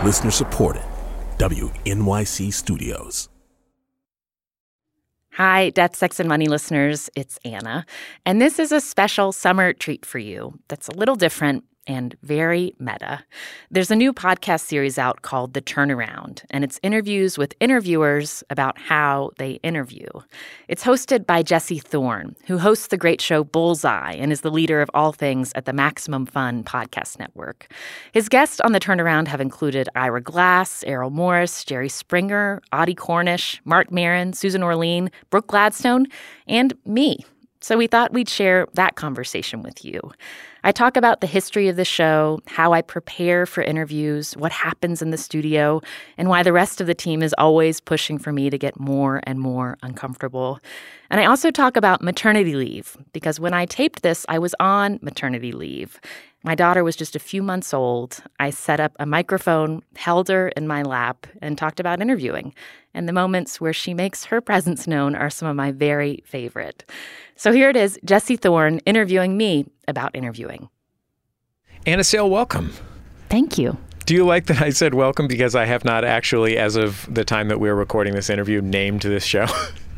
Listener supported. WNYC Studios. Hi, Death, Sex, and Money listeners. It's Anna. And this is a special summer treat for you that's a little different and very meta. There's a new podcast series out called The Turnaround, and it's interviews with interviewers about how they interview. It's hosted by Jesse Thorne, who hosts the great show Bullseye and is the leader of all things at the Maximum Fun podcast network. His guests on The Turnaround have included Ira Glass, Errol Morris, Jerry Springer, Audie Cornish, Marc Maron, Susan Orlean, Brooke Gladstone, and me. So we thought we'd share that conversation with you. I talk about the history of the show, how I prepare for interviews, what happens in the studio, and why the rest of the team is always pushing for me to get more and more uncomfortable. And I also talk about maternity leave, because when I taped this, I was on maternity leave. My daughter was just a few months old. I set up a microphone, held her in my lap, and talked about interviewing. And the moments where she makes her presence known are some of my very favorite. So here it is, Jesse Thorne interviewing me about interviewing. Anna Sale, welcome. Thank you. Do you like that I said welcome because I have not actually, as of the time that we're recording this interview, named this show?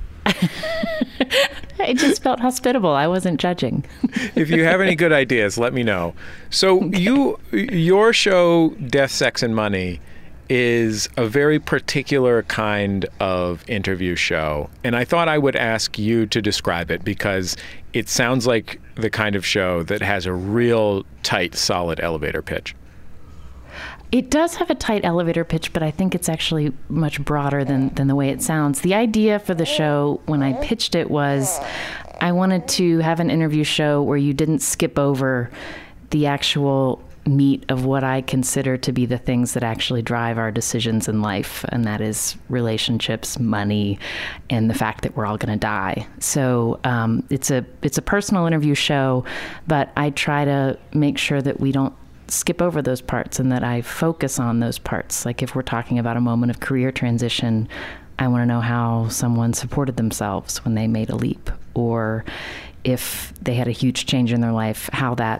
It just felt hospitable. I wasn't judging. If you have any good ideas, let me know. So your show, Death, Sex, and Money, is a very particular kind of interview show. And I thought I would ask you to describe it because it sounds like the kind of show that has a real tight, solid elevator pitch. It does have a tight elevator pitch, but I think it's actually much broader than the way it sounds. The idea for the show when I pitched it was I wanted to have an interview show where you didn't skip over the actual meat of what I consider to be the things that actually drive our decisions in life, and that is relationships, money, and the fact that we're all going to die. So it's a personal interview show, but I try to make sure that we don't skip over those parts and that I focus on those parts. Like if we're talking about a moment of career transition, I want to know how someone supported themselves when they made a leap, or if they had a huge change in their life, how that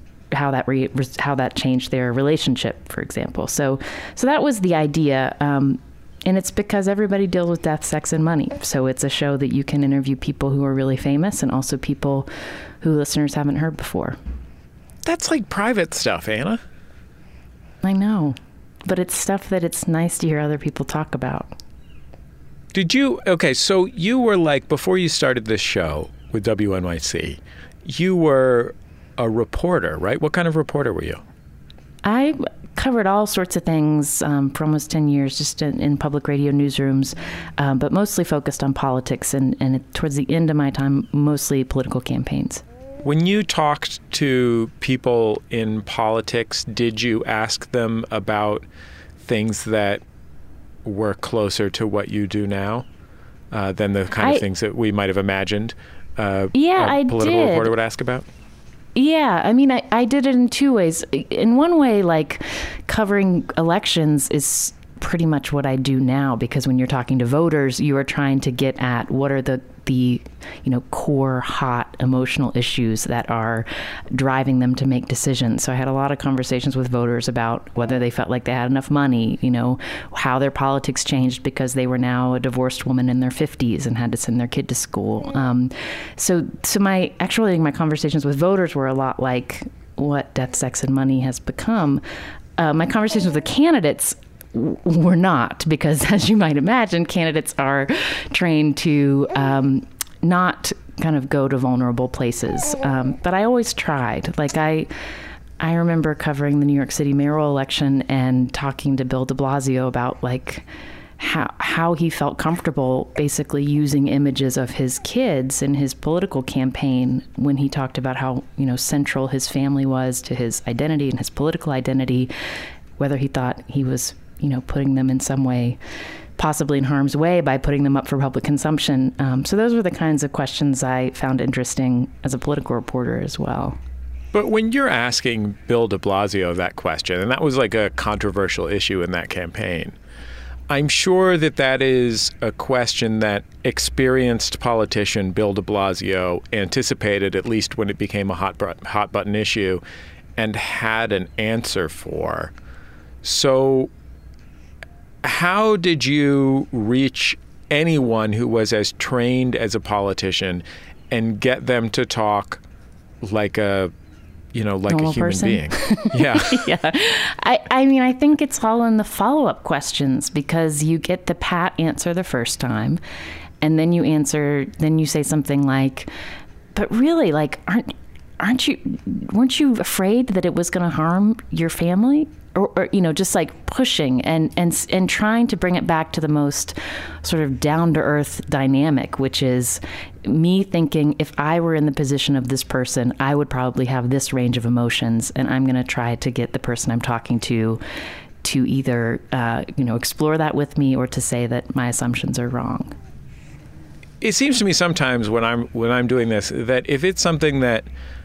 changed their relationship, for example. So that was the idea. And it's because everybody deals with death, sex, and money. So it's a show that you can interview people who are really famous and also people who listeners haven't heard before. That's like private stuff, Anna. I know, but it's stuff that it's nice to hear other people talk about. So you were like, before you started this show with WNYC, you were a reporter, right? What kind of reporter were you? I covered all sorts of things for almost 10 years, just in public radio newsrooms, but mostly focused on politics, and towards the end of my time, mostly political campaigns. When you talked to people in politics, did you ask them about things that were closer to what you do now than the kind of things that we might have imagined a political reporter would ask about? Yeah, I mean, I did it in two ways. In one way, like covering elections is pretty much what I do now, because when you're talking to voters, you are trying to get at what are the core, hot, emotional issues that are driving them to make decisions. So I had a lot of conversations with voters about whether they felt like they had enough money, how their politics changed because they were now a divorced woman in their 50s and had to send their kid to school. So my conversations with voters were a lot like what Death, Sex, and Money has become. My conversations with the candidates were not, because as you might imagine, candidates are trained to not kind of go to vulnerable places. But I always tried. Like I remember covering the New York City mayoral election and talking to Bill de Blasio about like how he felt comfortable basically using images of his kids in his political campaign when he talked about how, central his family was to his identity and his political identity, whether he thought he was putting them in some way, possibly in harm's way by putting them up for public consumption. So those were the kinds of questions I found interesting as a political reporter as well. But when you're asking Bill de Blasio that question, and that was like a controversial issue in that campaign, I'm sure that is a question that experienced politician Bill de Blasio anticipated, at least when it became a hot button issue, and had an answer for. So how did you reach anyone who was as trained as a politician and get them to talk like a Normal human person? being? Yeah. Yeah. I mean, I think it's all in the follow-up questions, because you get the pat answer the first time, and then you say something like, but really, like, weren't you afraid that it was going to harm your family? Or just like pushing and trying to bring it back to the most sort of down-to-earth dynamic, which is me thinking, if I were in the position of this person, I would probably have this range of emotions, and I'm going to try to get the person I'm talking to either explore that with me, or to say that my assumptions are wrong. It seems to me sometimes when I'm doing this, that if it's something that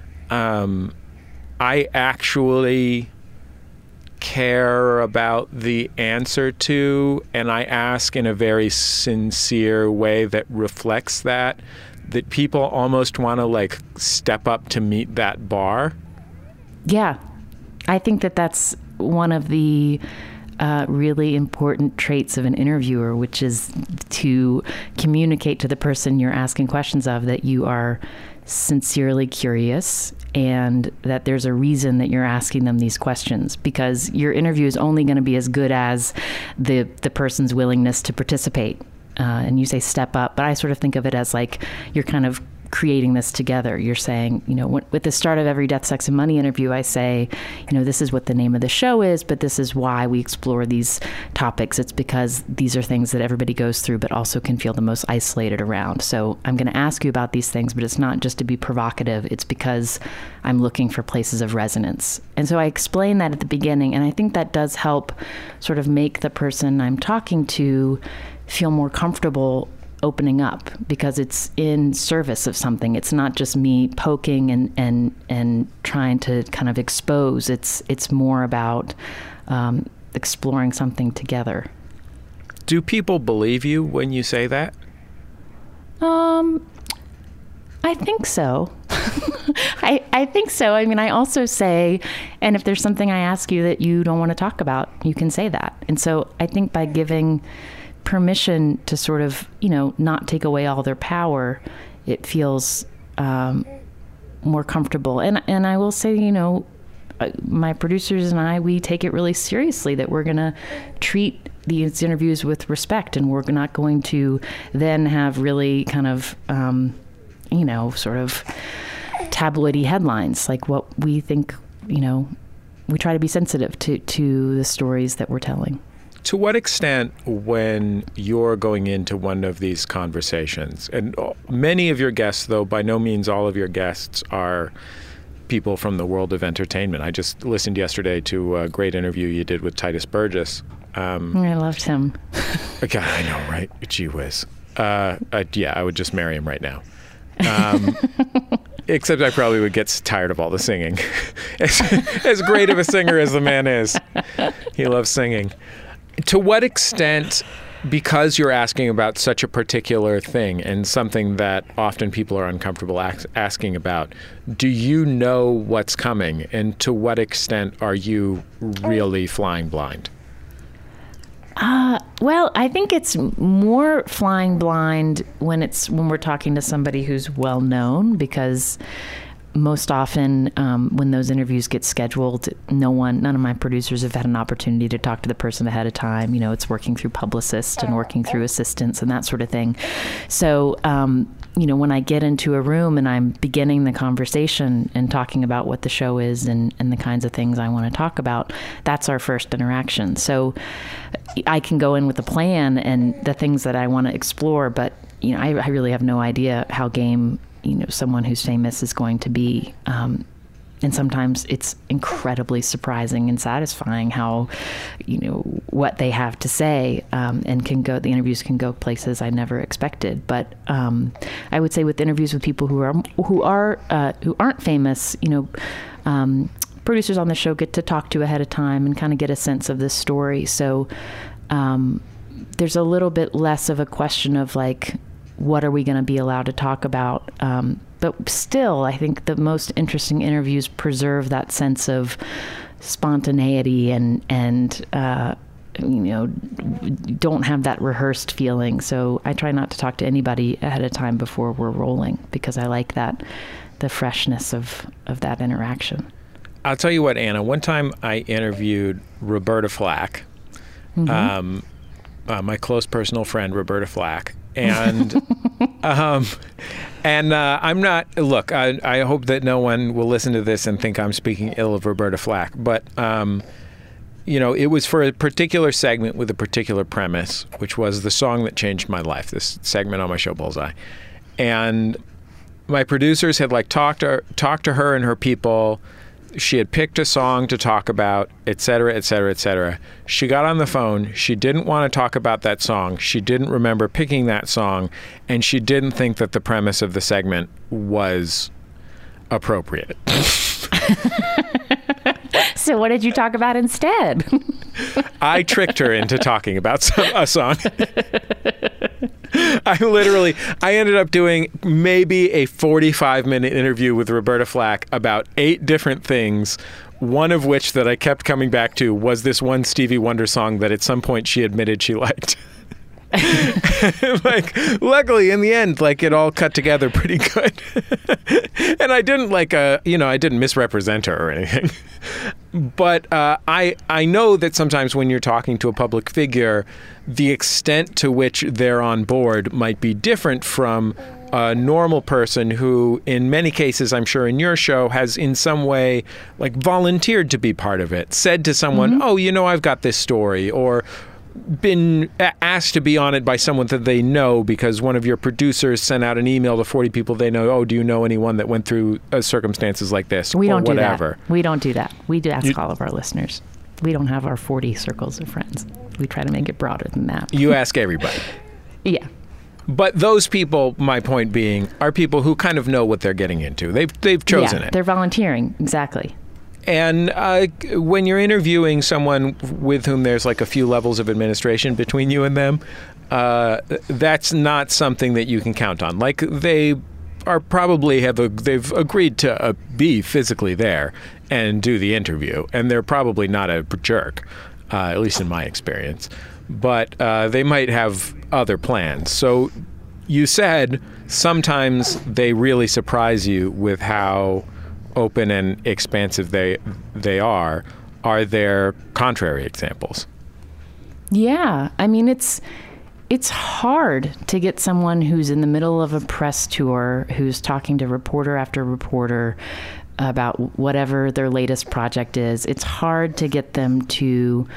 I actually care about the answer to, and I ask in a very sincere way that reflects that people almost want to like step up to meet that bar. Yeah, I think that's one of the really important traits of an interviewer, which is to communicate to the person you're asking questions of that you are sincerely curious, and that there's a reason that you're asking them these questions, because your interview is only going to be as good as the person's willingness to participate. And you say step up, but I sort of think of it as like you're kind of creating this together. You're saying, with the start of every Death, Sex, and Money interview, I say, this is what the name of the show is, but this is why we explore these topics. It's because these are things that everybody goes through, but also can feel the most isolated around. So I'm going to ask you about these things, but it's not just to be provocative. It's because I'm looking for places of resonance. And so I explain that at the beginning, and I think that does help sort of make the person I'm talking to feel more comfortable opening up, because it's in service of something. It's not just me poking and trying to kind of expose. It's more about exploring something together. Do people believe you when you say that? I think so. I think so. I mean, I also say, and if there's something I ask you that you don't want to talk about, you can say that. And so I think by giving permission to sort of, not take away all their power, it feels more comfortable. And I will say, my producers and I, we take it really seriously that we're going to treat these interviews with respect, and we're not going to then have really kind of, sort of tabloidy headlines. Like what we think, we try to be sensitive to the stories that we're telling. To what extent, when you're going into one of these conversations, and many of your guests, though by no means all of your guests are people from the world of entertainment. I just listened yesterday to a great interview you did with Titus Burgess. I loved him. God, I know, right? Gee whiz. I would just marry him right now. Except I probably would get tired of all the singing. As great of a singer as the man is, he loves singing. To what extent, because you're asking about such a particular thing and something that often people are uncomfortable asking about, do you know what's coming? And to what extent are you really flying blind? Well, I think it's more flying blind when we're talking to somebody who's well known, because most often when those interviews get scheduled, none of my producers have had an opportunity to talk to the person ahead of time. It's working through publicists and working through assistants and that sort of thing. So, when I get into a room and I'm beginning the conversation and talking about what the show is and the kinds of things I want to talk about, that's our first interaction. So I can go in with a plan and the things that I want to explore, but, I really have no idea how game someone who's famous is going to be. And sometimes it's incredibly surprising and satisfying how, what they have to say, and the interviews can go places I never expected. But I would say with interviews with people who aren't famous, producers on the show get to talk to ahead of time and kind of get a sense of the story. So there's a little bit less of a question of like, what are we going to be allowed to talk about? But still, I think the most interesting interviews preserve that sense of spontaneity and don't have that rehearsed feeling. So I try not to talk to anybody ahead of time before we're rolling, because I like the freshness of that interaction. I'll tell you what, Anna, one time I interviewed Roberta Flack, my close personal friend, Roberta Flack. And I'm not, look, I hope that no one will listen to this and think I'm speaking ill of Roberta Flack, but, it was for a particular segment with a particular premise, which was the song that changed my life, this segment on my show Bullseye. And my producers had talked to her and her people. She had picked a song to talk about, et cetera, et cetera, et cetera. She got on the phone. She didn't want to talk about that song. She didn't remember picking that song. And she didn't think that the premise of the segment was appropriate. So what did you talk about instead? I tricked her into talking about a song. I ended up doing maybe a 45-minute interview with Roberta Flack about 8 different things, one of which that I kept coming back to was this one Stevie Wonder song that at some point she admitted she liked. Luckily in the end, it all cut together pretty good. And I didn't I didn't misrepresent her or anything. But I know that sometimes when you're talking to a public figure, the extent to which they're on board might be different from a normal person who, in many cases, I'm sure in your show, has in some way volunteered to be part of it, said to someone, oh, I've got this story, or been asked to be on it by someone that they know because one of your producers sent out an email to 40 people they know. Oh, do you know anyone that went through circumstances like this? We don't do that. We don't do that. We do ask all of our listeners. We don't have our 40 circles of friends. We try to make it broader than that. You ask everybody. Yeah. But those people, my point being, are people who kind of know what they're getting into. They've chosen it. They're volunteering. Exactly. And when you're interviewing someone with whom there's a few levels of administration between you and them, that's not something that you can count on. They are probably they've agreed to be physically there and do the interview, and they're probably not a jerk, at least in my experience. But they might have other plans. So you said sometimes they really surprise you with how open and expansive they are. Are there contrary examples? Yeah, I mean it's hard to get someone who's in the middle of a press tour, who's talking to reporter after reporter about whatever their latest project is. It's hard to get them to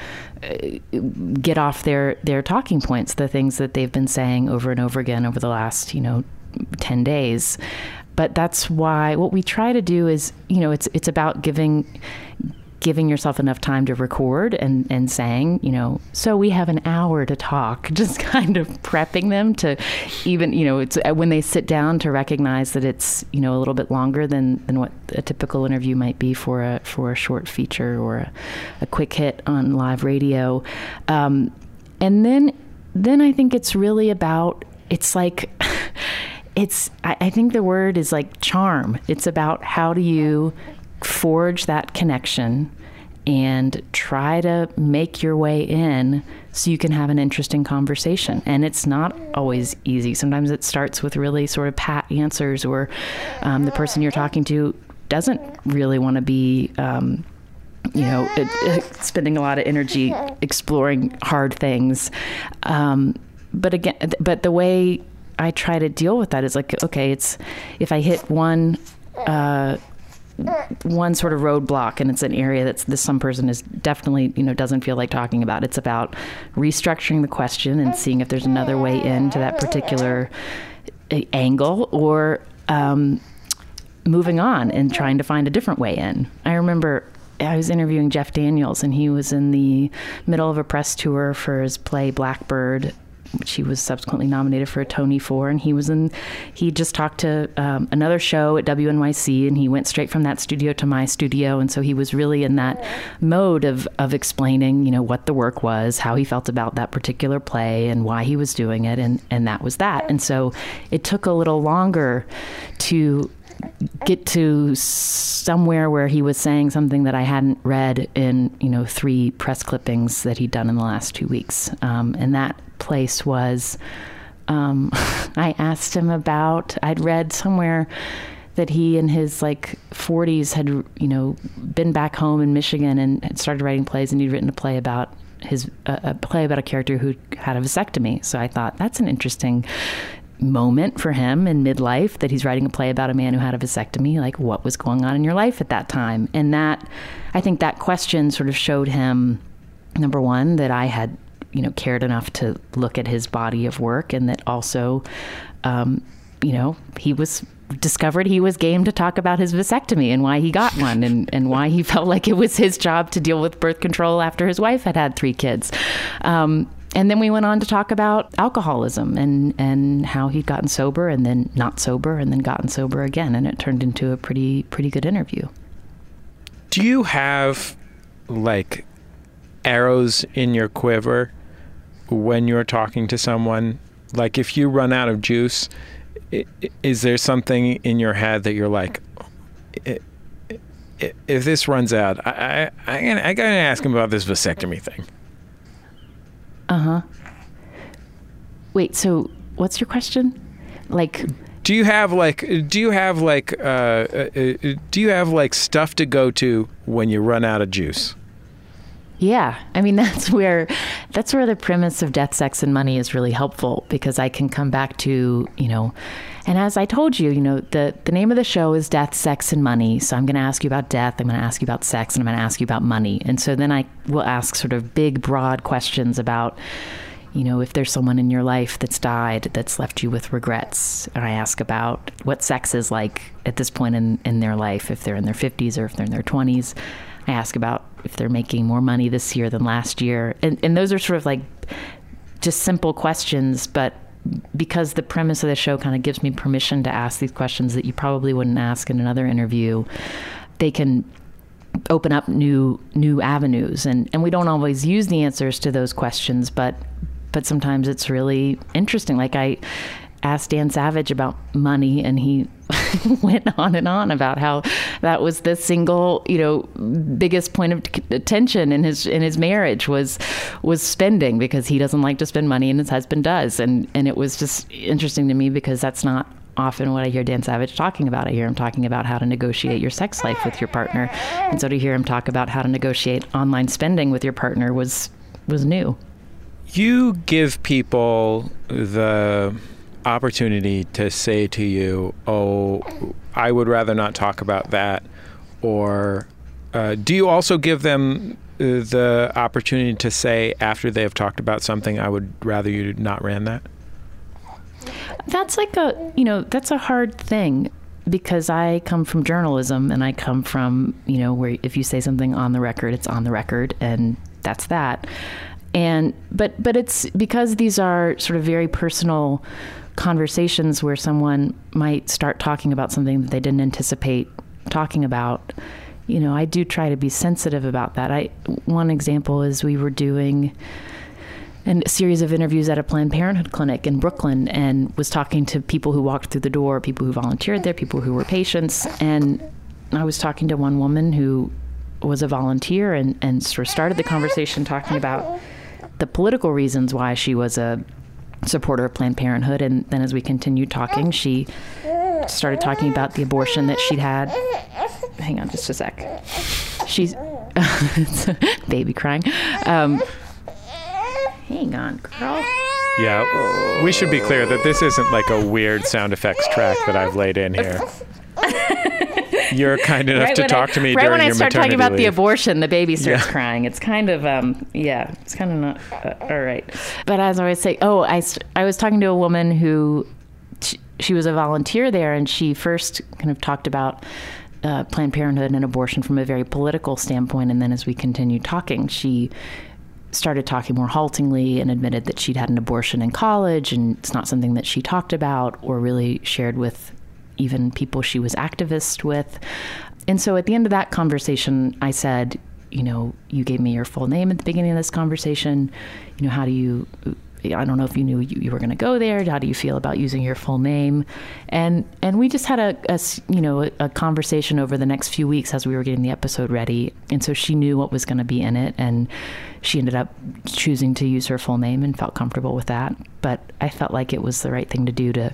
get off their talking points, the things that they've been saying over and over again over the last 10 days. But that's why what we try to do is, it's about giving yourself enough time to record and saying, so we have an hour to talk, just kind of prepping them to even, it's when they sit down to recognize that it's, a little bit longer than what a typical interview might be for a short feature or a quick hit on live radio. And then I think it's really about, I think the word is charm. It's about how do you forge that connection and try to make your way in so you can have an interesting conversation. And it's not always easy. Sometimes it starts with really sort of pat answers, or the person you're talking to doesn't really want to be spending a lot of energy exploring hard things. But the way I try to deal with that is okay, it's if I hit one sort of roadblock and it's an area that some person is definitely, doesn't feel like talking about. It's about restructuring the question and seeing if there's another way into that particular angle, or moving on and trying to find a different way in. I remember I was interviewing Jeff Daniels, and he was in the middle of a press tour for his play Blackbird, which he was subsequently nominated for a Tony for. And he just talked to another show at WNYC, and he went straight from that studio to my studio. And so he was really in that mode of explaining, what the work was, how he felt about that particular play and why he was doing it. And that was that. And so it took a little longer to get to somewhere where he was saying something that I hadn't read in, 3 press clippings that he'd done in the last 2 weeks. And that place was, I asked him about, I'd read somewhere that he in his 40s had, been back home in Michigan and had started writing plays, and he'd written a play about a character who had a vasectomy. So I thought that's an interesting moment for him in midlife, that he's writing a play about a man who had a vasectomy. Like, what was going on in your life at that time? And that, I think that question sort of showed him, number one, that I had, cared enough to look at his body of work, and that also, he was discovered he was game to talk about his vasectomy and why he got one, and why he felt like it was his job to deal with birth control after his wife had 3 kids. And then we went on to talk about alcoholism and how he'd gotten sober and then not sober and then gotten sober again. And it turned into a pretty good interview. Do you have arrows in your quiver when you're talking to someone? Like, if you run out of juice, is there something in your head that you're like, if this runs out, I gotta ask him about this vasectomy thing? Wait, so what's your question? Do you have stuff to go to when you run out of juice? Yeah. I mean, that's where the premise of Death, Sex, and Money is really helpful, because I can come back to, and as I told you, the name of the show is Death, Sex, and Money. So I'm going to ask you about death, I'm going to ask you about sex, and I'm going to ask you about money. And so then I will ask sort of big, broad questions about, if there's someone in your life that's died, that's left you with regrets. And I ask about what sex is like at this point in their life, if they're in their 50s or if they're in their 20s. I ask about if they're making more money this year than last year. And those are sort of just simple questions, but because the premise of the show kind of gives me permission to ask these questions that you probably wouldn't ask in another interview, they can open up new avenues. And we don't always use the answers to those questions, but sometimes it's really interesting. Like, I asked Dan Savage about money, and he went on and on about how that was the single, biggest point of tension in his marriage was spending, because he doesn't like to spend money and his husband does. And it was just interesting to me, because that's not often what I hear Dan Savage talking about. I hear him talking about how to negotiate your sex life with your partner. And so to hear him talk about how to negotiate online spending with your partner was new. You give people the opportunity to say to you, oh, I would rather not talk about that, or do you also give them the opportunity to say, after they have talked about something, I would rather you not ran that? That's that's a hard thing, because I come from journalism, and I come from, where if you say something on the record, it's on the record, and that's that. But it's because these are sort of very personal conversations where someone might start talking about something that they didn't anticipate talking about. I do try to be sensitive about that. One example is we were doing a series of interviews at a Planned Parenthood clinic in Brooklyn, and was talking to people who walked through the door, people who volunteered there, people who were patients. And I was talking to one woman who was a volunteer, and sort of started the conversation talking about the political reasons why she was a supporter of Planned Parenthood. And then as we continued talking, she started talking about the abortion that she'd had. Hang on just a sec. She's it's a baby crying. Hang on, girl. Yeah, we should be clear that this isn't like a weird sound effects track that I've laid in here. You're kind enough to talk to me during your maternity leave. Right when I start talking about the abortion, the baby starts crying. It's kind of, it's kind of not, all right. But as I was saying, I was talking to a woman who, she was a volunteer there, and she first kind of talked about Planned Parenthood and abortion from a very political standpoint. And then as we continued talking, she started talking more haltingly and admitted that she'd had an abortion in college, and it's not something that she talked about or really shared with even people she was activist with. And so at the end of that conversation, I said, you gave me your full name at the beginning of this conversation. How do you I don't know if you knew you were going to go there. How do you feel about using your full name? And we just had a conversation over the next few weeks as we were getting the episode ready. And so she knew what was going to be in it, and she ended up choosing to use her full name and felt comfortable with that. But I felt like it was the right thing to do to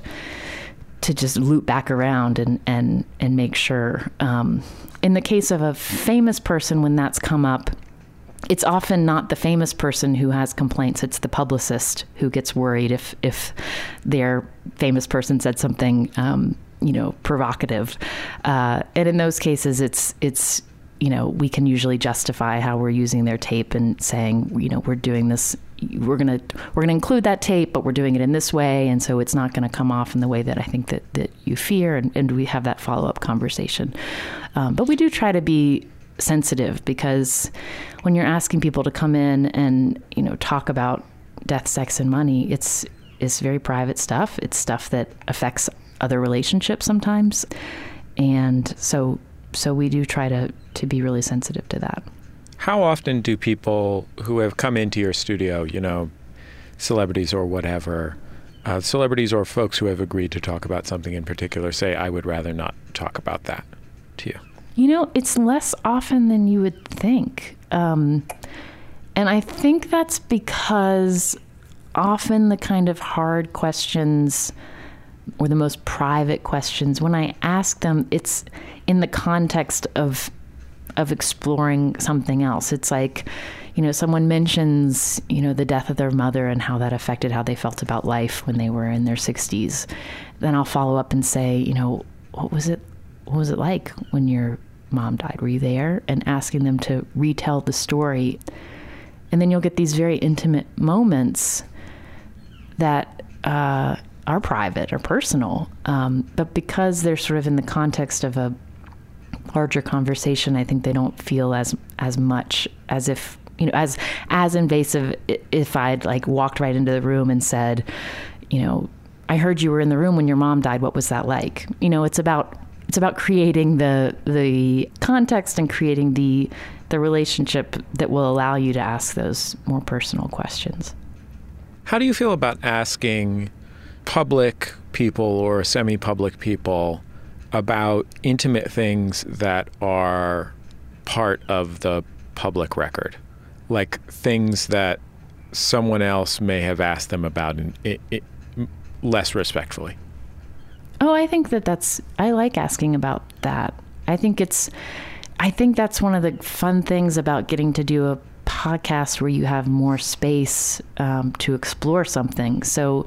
just loop back around and make sure. In the case of a famous person, when that's come up, it's often not the famous person who has complaints. It's the publicist who gets worried if their famous person said something, provocative. And in those cases, it's we can usually justify how we're using their tape and saying, we're doing this. We're gonna include that tape, but we're doing it in this way, and so it's not going to come off in the way that I think that you fear. And we have that follow-up conversation. But we do try to be sensitive, because when you're asking people to come in and talk about death, sex, and money, it's very private stuff. It's stuff that affects other relationships sometimes, and so we do try to be really sensitive to that. How often do people who have come into your studio, celebrities or whatever, celebrities or folks who have agreed to talk about something in particular, say, I would rather not talk about that to you? It's less often than you would think. And I think that's because often the kind of hard questions or the most private questions, when I ask them, it's in the context of exploring something else. It's like, someone mentions, the death of their mother and how that affected how they felt about life when they were in their 60s. Then I'll follow up and say, what was it like when your mom died? Were you there? And asking them to retell the story. And then you'll get these very intimate moments that are private or personal. But because they're sort of in the context of a larger conversation, I think they don't feel as much as if, as invasive if I'd walked right into the room and said, I heard you were in the room when your mom died. What was that like? It's about creating the context and creating the relationship that will allow you to ask those more personal questions. How do you feel about asking public people or semi-public people about intimate things that are part of the public record, like things that someone else may have asked them about less respectfully? Oh, I think I like asking about that. I think that's one of the fun things about getting to do a podcast where you have more space to explore something. So,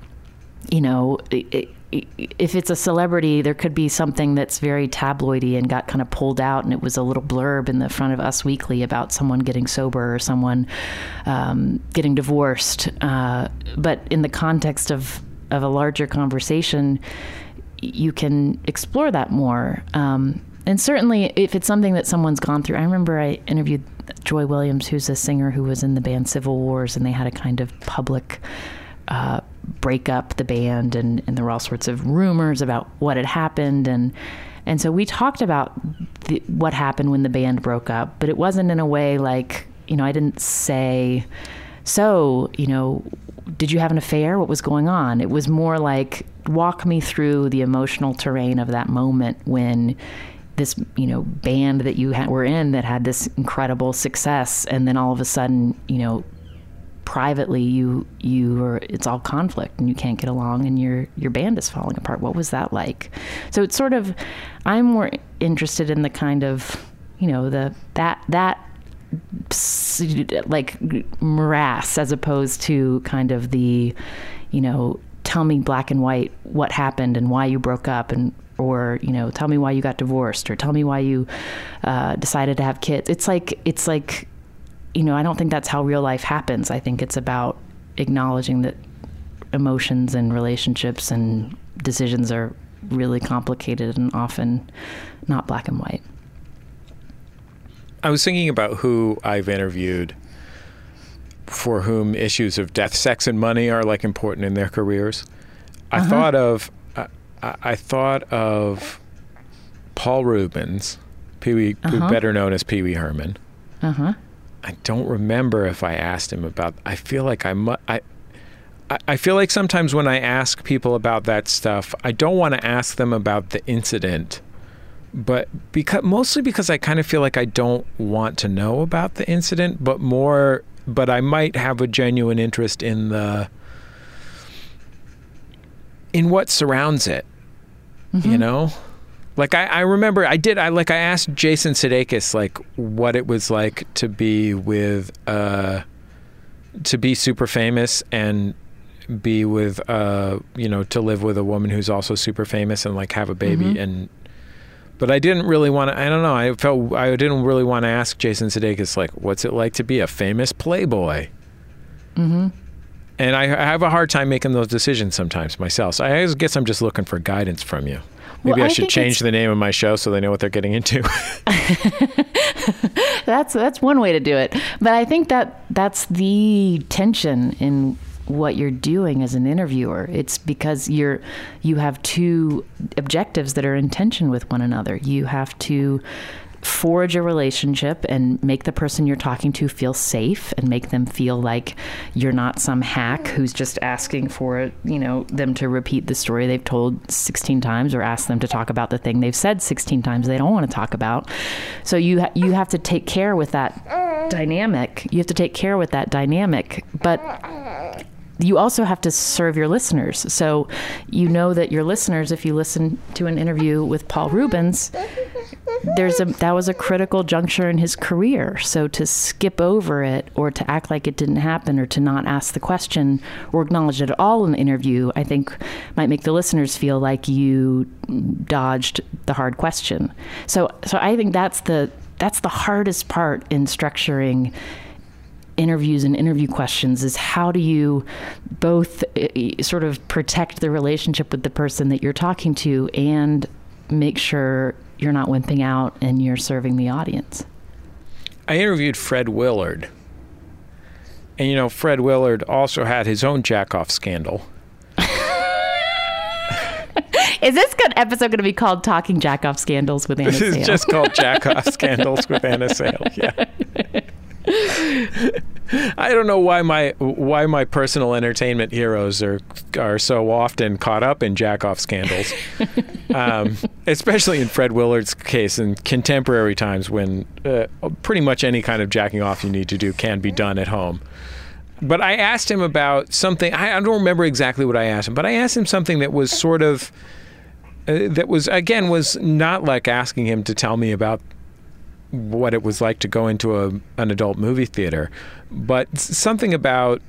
if it's a celebrity, there could be something that's very tabloidy and got kind of pulled out, and it was a little blurb in the front of Us Weekly about someone getting sober or someone getting divorced. But in the context of a larger conversation, you can explore that more. And certainly if it's something that someone's gone through. I remember I interviewed Joy Williams, who's a singer who was in the band Civil Wars, and they had a kind of public break up the band, and there were all sorts of rumors about what had happened. And so we talked about what happened when the band broke up, but it wasn't in a way like, I didn't say, so, did you have an affair? What was going on? It was more like, walk me through the emotional terrain of that moment when this, band that you were in that had this incredible success, and then all of a sudden, privately it's all conflict and you can't get along and your band is falling apart. What was that like? So it's sort of, I'm more interested in the kind of, that like morass, as opposed to kind of the, tell me black and white what happened and why you broke up, or tell me why you got divorced, or tell me why you decided to have kids. It's like I don't think that's how real life happens. I think it's about acknowledging that emotions and relationships and decisions are really complicated and often not black and white. I was thinking about who I've interviewed for whom issues of death, sex, and money are important in their careers. I thought of Paul Reubens, Pee-wee, better known as Pee Wee Herman. I don't remember if I asked him about. I feel like I feel like sometimes when I ask people about that stuff, I don't want to ask them about the incident, but mostly because I kind of feel like I don't want to know about the incident, but I might have a genuine interest in what surrounds it, you know? Like I remember I asked Jason Sudeikis like what it was like to be super famous and be with to live with a woman who's also super famous and like have a baby but I didn't really want to, I don't know, I didn't really want to ask Jason Sudeikis like what's it like to be a famous playboy. And I have a hard time making those decisions sometimes myself. So I guess I'm just looking for guidance from you. Maybe I should change the name of my show so they know what they're getting into. That's one way to do it. But I think that's the tension in what you're doing as an interviewer. It's because you have two objectives that are in tension with one another. You have to forge a relationship and make the person you're talking to feel safe and make them feel like you're not some hack who's just asking for them to repeat the story they've told 16 times or ask them to talk about the thing they've said 16 times they don't want to talk about. So you have to take care with that dynamic. But you also have to serve your listeners. So you know that your listeners, if you listen to an interview with Paul Rubens, that was a critical juncture in his career. So to skip over it or to act like it didn't happen or to not ask the question or acknowledge it at all in the interview, I think might make the listeners feel like you dodged the hard question. So I think that's the hardest part in structuring interviews and interview questions is how do you both sort of protect the relationship with the person that you're talking to and make sure you're not wimping out and you're serving the audience. I interviewed Fred Willard. And Fred Willard also had his own jack-off scandal. Is this episode going to be called Talking Jack-Off Scandals with Anna Sale? This is just called Jack-Off Scandals with Anna Sale, yeah. I don't know why my personal entertainment heroes are so often caught up in jack-off scandals, especially in Fred Willard's case in contemporary times when pretty much any kind of jacking off you need to do can be done at home. But I asked him about something. I don't remember exactly what I asked him, but I asked him something that was sort of was not like asking him to tell me about what it was like to go into an adult movie theater, but something about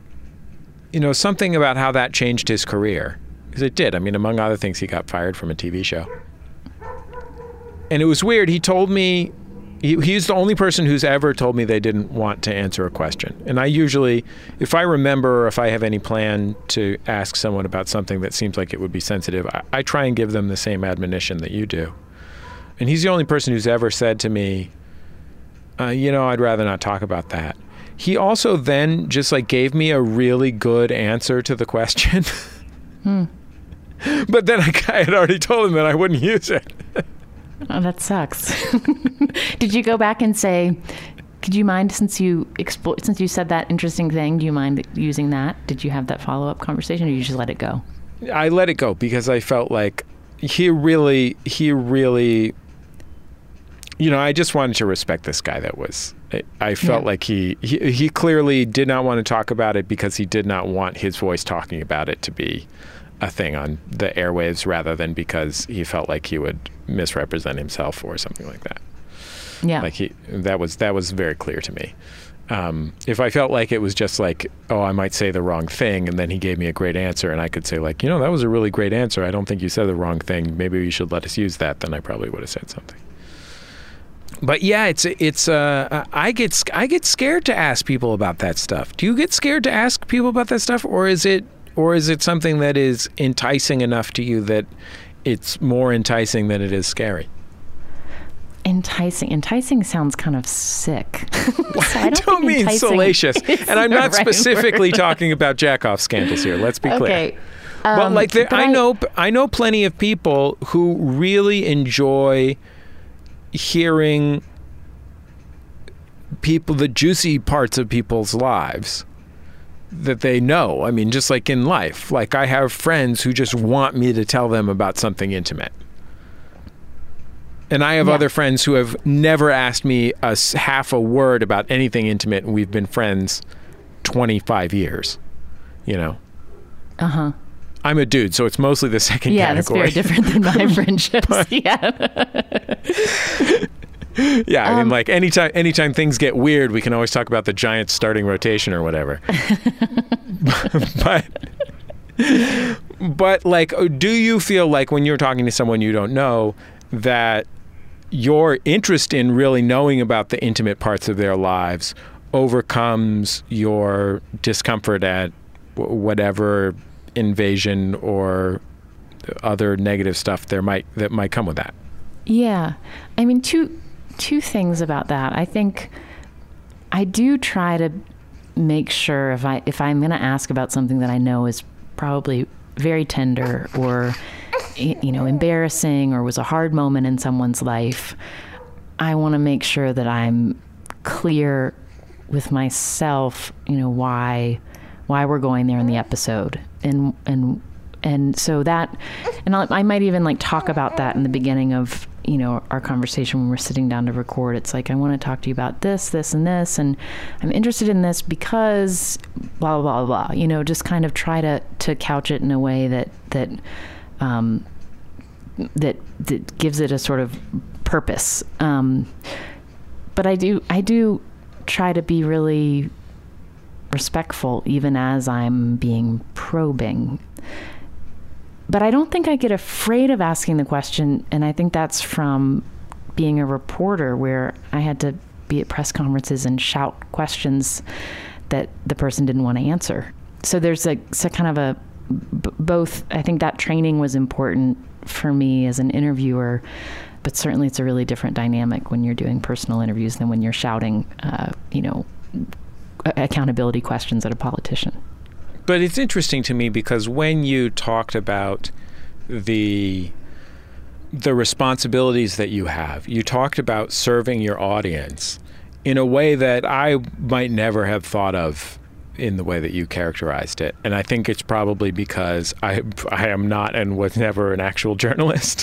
how that changed his career. Because it did. I mean, among other things, he got fired from a TV show. And it was weird. He told me, he's the only person who's ever told me they didn't want to answer a question. And I usually, if I remember or if I have any plan to ask someone about something that seems like it would be sensitive, I try and give them the same admonition that you do. And he's the only person who's ever said to me, I'd rather not talk about that. He also then just gave me a really good answer to the question. But then I had already told him that I wouldn't use it. Oh, that sucks. Did you go back and say, could you mind, since you said that interesting thing, do you mind using that? Did you have that follow-up conversation or you just let it go? I let it go because I felt like he really I just wanted to respect this guy. I felt like he clearly did not want to talk about it because he did not want his voice talking about it to be a thing on the airwaves rather than because he felt like he would misrepresent himself or something like that. Yeah. That was very clear to me. If I felt like it was just I might say the wrong thing and then he gave me a great answer and I could say that was a really great answer. I don't think you said the wrong thing. Maybe you should let us use that. Then I probably would have said something. But yeah, I get scared to ask people about that stuff. Do you get scared to ask people about that stuff, or is it something that is enticing enough to you that it's more enticing than it is scary? Enticing sounds kind of sick. I don't mean salacious, and I'm not specifically talking about jack-off scandals here. Let's be clear. Okay. But I know plenty of people who really enjoy hearing the juicy parts of people's lives, they know. I mean, just like in life, like I have friends who just want me to tell them about something intimate. And I have other friends who have never asked me half a word about anything intimate, and we've been friends 25 years, you know? Uh-huh. I'm a dude, so it's mostly the second category. Yeah, that's very different than my friendships. Yeah, I mean, like anytime things get weird, we can always talk about the Giants starting rotation or whatever. But like, do you feel like when you're talking to someone you don't know that your interest in really knowing about the intimate parts of their lives overcomes your discomfort at whatever invasion or other negative stuff that might come with that? Yeah. I mean, two things about that. I think I do try to make sure if I'm going to ask about something that I know is probably very tender or, you know, embarrassing or was a hard moment in someone's life, I want to make sure that I'm clear with myself, you know, why we're going there in the episode. And so that, and I might even like talk about that in the beginning of, you know, our conversation when we're sitting down to record. It's like, I want to talk to you about this, this, and this, and I'm interested in this because blah, blah, blah, blah, you know, just kind of try to couch it in a way that gives it a sort of purpose. But I do try to be really respectful even as I'm being probing. But I don't think I get afraid of asking the question, and I think that's from being a reporter where I had to be at press conferences and shout questions that the person didn't want to answer. So there's a kind of both. I think that training was important for me as an interviewer, but certainly it's a really different dynamic when you're doing personal interviews than when you're shouting, you know, accountability questions at a politician. But it's interesting to me because when you talked about the responsibilities that you have, you talked about serving your audience in a way that I might never have thought of in the way that you characterized it. And I think it's probably because I am not and was never an actual journalist.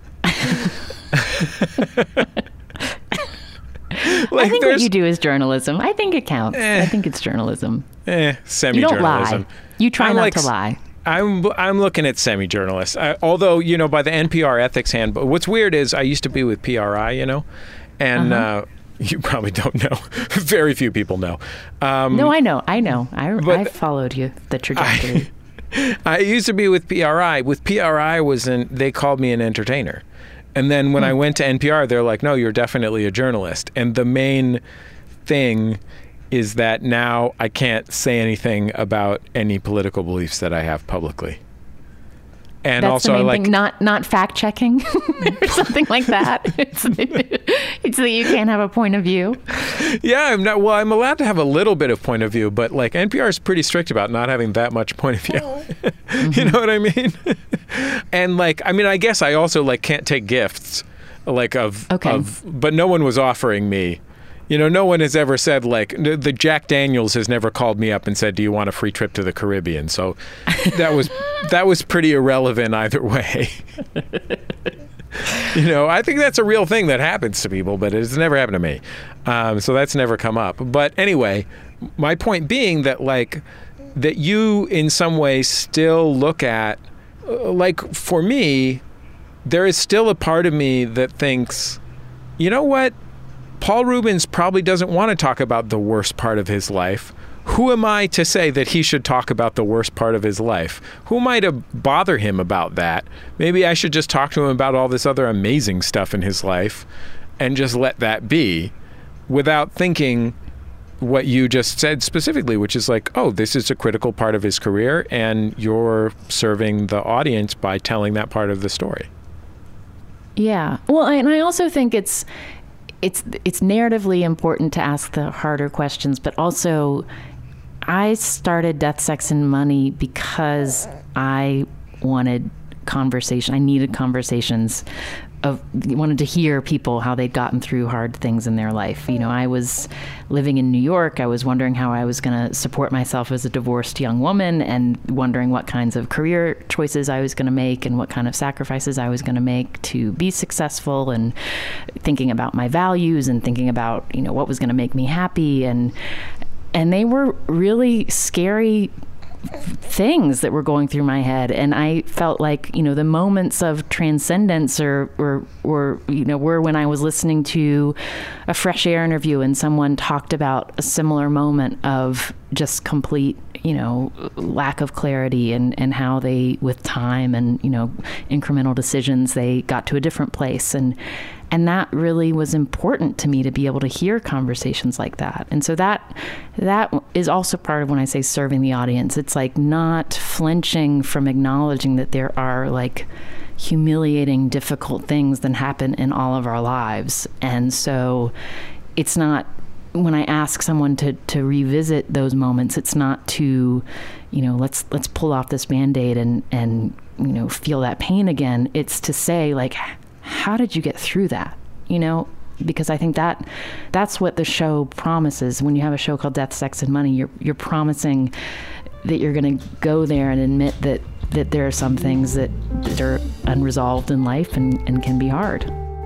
I think what you do is journalism. I think it counts. I think it's journalism. Semi-journalism. You don't lie. You try not to lie. I'm looking at semi-journalists. Although, you know, by the NPR ethics handbook, what's weird is I used to be with PRI, you know, and you probably don't know. Very few people know. No, I know. I followed you, the trajectory. I used to be with PRI. With PRI they called me an entertainer. And then when I went to NPR, they're like, no, you're definitely a journalist. And the main thing is that now I can't say anything about any political beliefs that I have publicly. And that's also, the main thing, not fact checking or something like that. It's that you can't have a point of view. Yeah, I'm allowed to have a little bit of point of view, but like NPR is pretty strict about not having that much point of view. Mm-hmm. You know what I mean? And like, I mean, I guess I also like can't take gifts, like but no one was offering me. You know, no one has ever said, like, the Jack Daniels has never called me up and said, do you want a free trip to the Caribbean? So that was pretty irrelevant either way. You know, I think that's a real thing that happens to people, but it's never happened to me. So that's never come up. But anyway, my point being that, like, that you in some ways still look at, like, for me, there is still a part of me that thinks, you know what? Paul Reubens probably doesn't want to talk about the worst part of his life. Who am I to say that he should talk about the worst part of his life? Who am I to bother him about that? Maybe I should just talk to him about all this other amazing stuff in his life and just let that be without thinking what you just said specifically, which is like, oh, this is a critical part of his career and you're serving the audience by telling that part of the story. Yeah. Well, and I also think it's narratively important to ask the harder questions, but also I started Death, Sex, and Money because I wanted conversation. I needed conversations wanted to hear people how they'd gotten through hard things in their life. You know, I was living in New York. I was wondering how I was going to support myself as a divorced young woman, and wondering what kinds of career choices I was going to make and what kind of sacrifices I was going to make to be successful, and thinking about my values and thinking about, you know, what was going to make me happy. And they were really scary things that were going through my head, and I felt like, you know, the moments of transcendence or you know, were when I was listening to a Fresh Air interview and someone talked about a similar moment of just complete, you know, lack of clarity, and how they, with time and, you know, incremental decisions, they got to a different place. And that really was important to me, to be able to hear conversations like that. And so that is also part of when I say serving the audience. It's like not flinching from acknowledging that there are like humiliating, difficult things that happen in all of our lives. And so it's not, when I ask someone to revisit those moments, it's not to, you know, let's pull off this Band-Aid and you know, feel that pain again. It's to say, like, how did you get through that? You know, because I think that's what the show promises. When you have a show called Death, Sex, and Money, you're promising that you're going to go there and admit that there are some things that are unresolved in life and can be hard.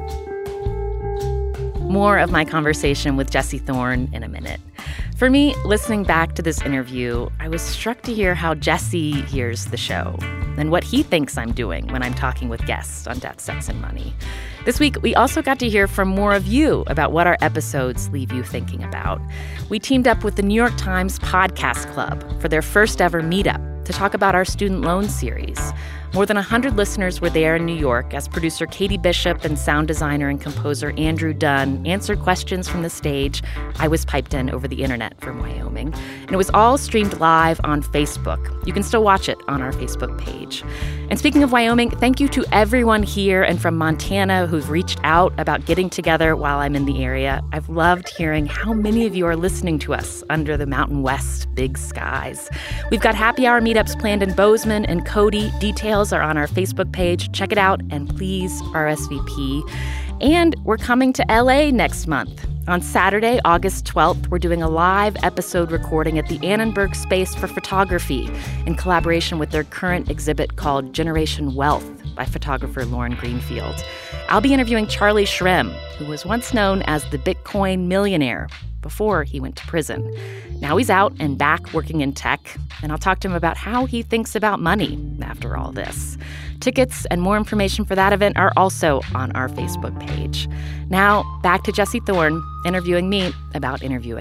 More of my conversation with Jessie Thorne in a minute. For me, listening back to this interview, I was struck to hear how Jessie hears the show and what he thinks I'm doing when I'm talking with guests on Death, Sex, and Money. This week, we also got to hear from more of you about what our episodes leave you thinking about. We teamed up with the New York Times Podcast Club for their first ever meetup to talk about our student loan series. More than 100 listeners were there in New York as producer Katie Bishop and sound designer and composer Andrew Dunn answered questions from the stage. I was piped in over the internet from Wyoming. And it was all streamed live on Facebook. You can still watch it on our Facebook page. And speaking of Wyoming, thank you to everyone here and from Montana who've reached out about getting together while I'm in the area. I've loved hearing how many of you are listening to us under the Mountain West big skies. We've got happy hour meetups planned in Bozeman and Cody. Details are on our Facebook page. Check it out, and please RSVP. And we're coming to LA next month. On Saturday, August 12th, we're doing a live episode recording at the Annenberg Space for Photography in collaboration with their current exhibit called Generation Wealth by photographer Lauren Greenfield. I'll be interviewing Charlie Shrem, who was once known as the Bitcoin millionaire before he went to prison. Now he's out and back working in tech, and I'll talk to him about how he thinks about money after all this. Tickets and more information for that event are also on our Facebook page. Now, back to Jessie Thorne interviewing me about interviewing.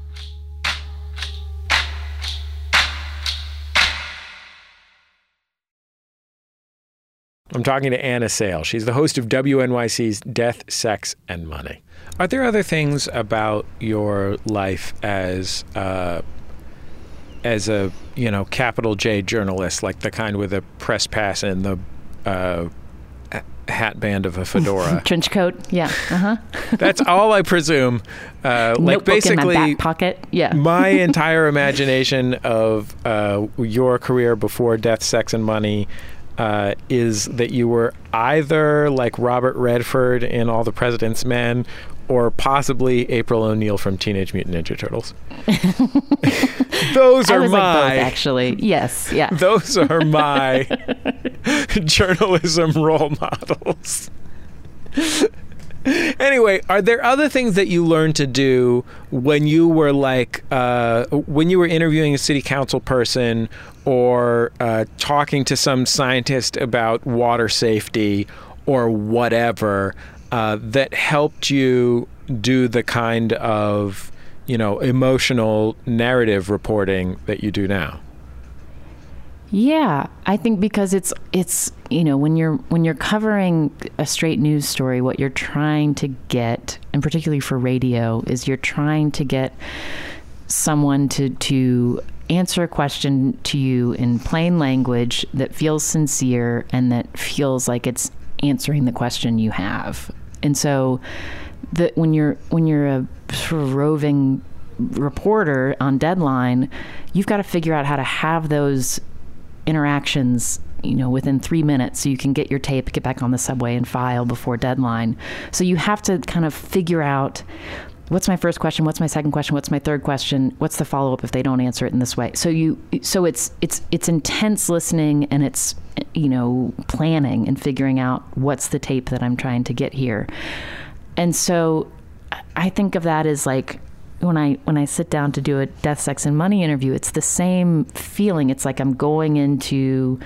I'm talking to Anna Sale. She's the host of WNYC's Death, Sex, and Money. Are there other things about your life as a capital J journalist, like the kind with a press pass and the hat band of a fedora, trench coat? Yeah. That's all I presume. Notebook basically, in my back pocket. Yeah. My entire imagination of your career before Death, Sex, and Money is that you were either like Robert Redford in All the President's Men, or possibly April O'Neil from Teenage Mutant Ninja Turtles. Those are like my both, actually. Yes, yeah. Those are my journalism role models. Anyway, are there other things that you learned to do when you were when you were interviewing a city council person or talking to some scientist about water safety or whatever, that helped you do the kind of, emotional narrative reporting that you do now? Yeah, I think because it's when you're covering a straight news story, what you're trying to get, and particularly for radio, is you're trying to get someone to answer a question to you in plain language that feels sincere and that feels like it's answering the question you have. And so when you're a sort of roving reporter on deadline, you've got to figure out how to have those interactions, within 3 minutes so you can get your tape, get back on the subway and file before deadline. So you have to kind of figure out, what's my first question? What's my second question? What's my third question? What's the follow-up if they don't answer it in this way? So it's intense listening, and it's, planning and figuring out what's the tape that I'm trying to get here. And so I think of that as like, when I sit down to do a Death, Sex, and Money interview, it's the same feeling. It's like I'm going into,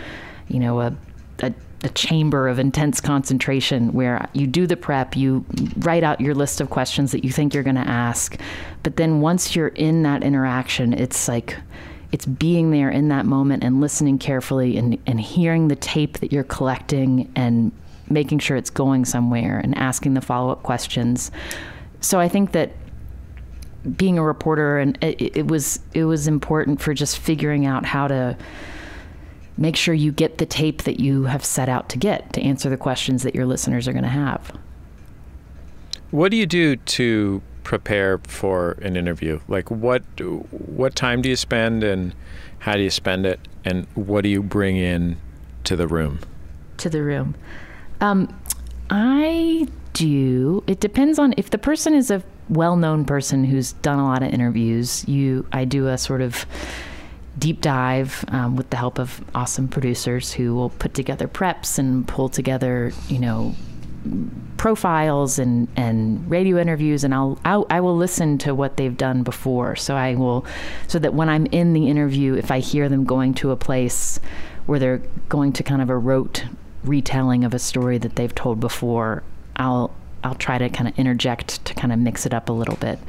a chamber of intense concentration where you do the prep, you write out your list of questions that you think you're going to ask. But then once you're in that interaction, it's like, it's being there in that moment and listening carefully and hearing the tape that you're collecting and making sure it's going somewhere and asking the follow-up questions. So I think that being a reporter, and it was important for just figuring out how to make sure you get the tape that you have set out to get to answer the questions that your listeners are going to have. What do you do to prepare for an interview? Like what time do you spend, and how do you spend it, and what do you bring in to the room? To the room. It depends on if the person is a well-known person who's done a lot of interviews. I do a sort of deep dive with the help of awesome producers who will put together preps and pull together, profiles and radio interviews, and I will listen to what they've done before. So that when I'm in the interview, if I hear them going to a place where they're going to kind of a rote retelling of a story that they've told before, I'll try to kind of interject to kind of mix it up a little bit.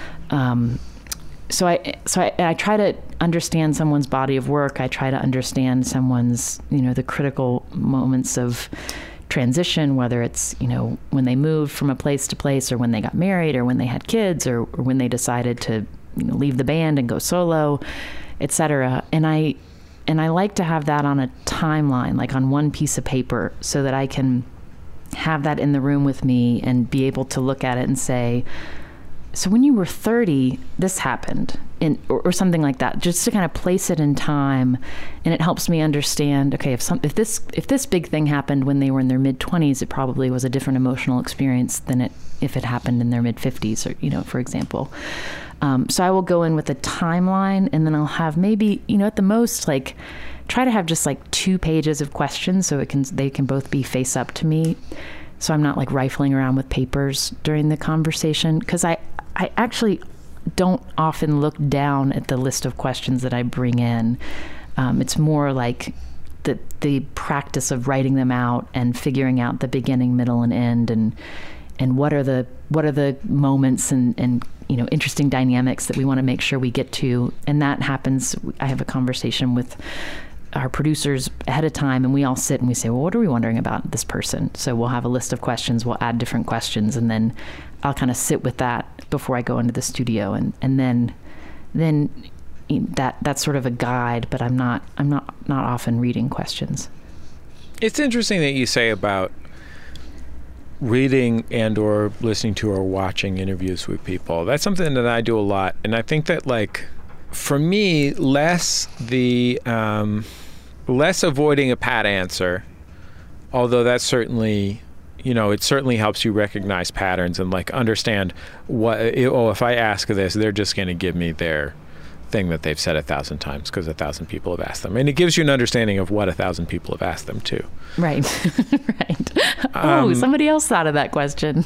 So I try to understand someone's body of work. I try to understand someone's, the critical moments of transition, whether it's, when they moved from a place to place, or when they got married, or when they had kids, or when they decided to leave the band and go solo, etc. And I like to have that on a timeline, like on one piece of paper, so that I can have that in the room with me and be able to look at it and say, so when you were 30, this happened, or something like that, just to kind of place it in time. And it helps me understand, okay, if this big thing happened when they were in their mid-20s, it probably was a different emotional experience than if it happened in their mid-50s, or, for example. So I will go in with a timeline, and then I'll have maybe, at the most, like, try to have just like 2 pages of questions, so they can both be face up to me. So I'm not like rifling around with papers during the conversation, because I actually don't often look down at the list of questions that I bring in. It's more like the practice of writing them out and figuring out the beginning, middle, and end, and what are the moments and interesting dynamics that we want to make sure we get to. And that happens. I have a conversation with our producers ahead of time, and we all sit and we say, well, what are we wondering about this person? So we'll have a list of questions, we'll add different questions, and then I'll kind of sit with that before I go into the studio, and then that's sort of a guide, but I'm not often reading questions. It's interesting that you say about reading and or listening to or watching interviews with people. That's something that I do a lot, and I think that, like, for me, less avoiding a pat answer, although that's certainly, it certainly helps you recognize patterns and like understand if I ask this, they're just going to give me their thing that they've said 1,000 times because 1,000 people have asked them. And it gives you an understanding of what 1,000 people have asked them too. Right. Right. Somebody else thought of that question.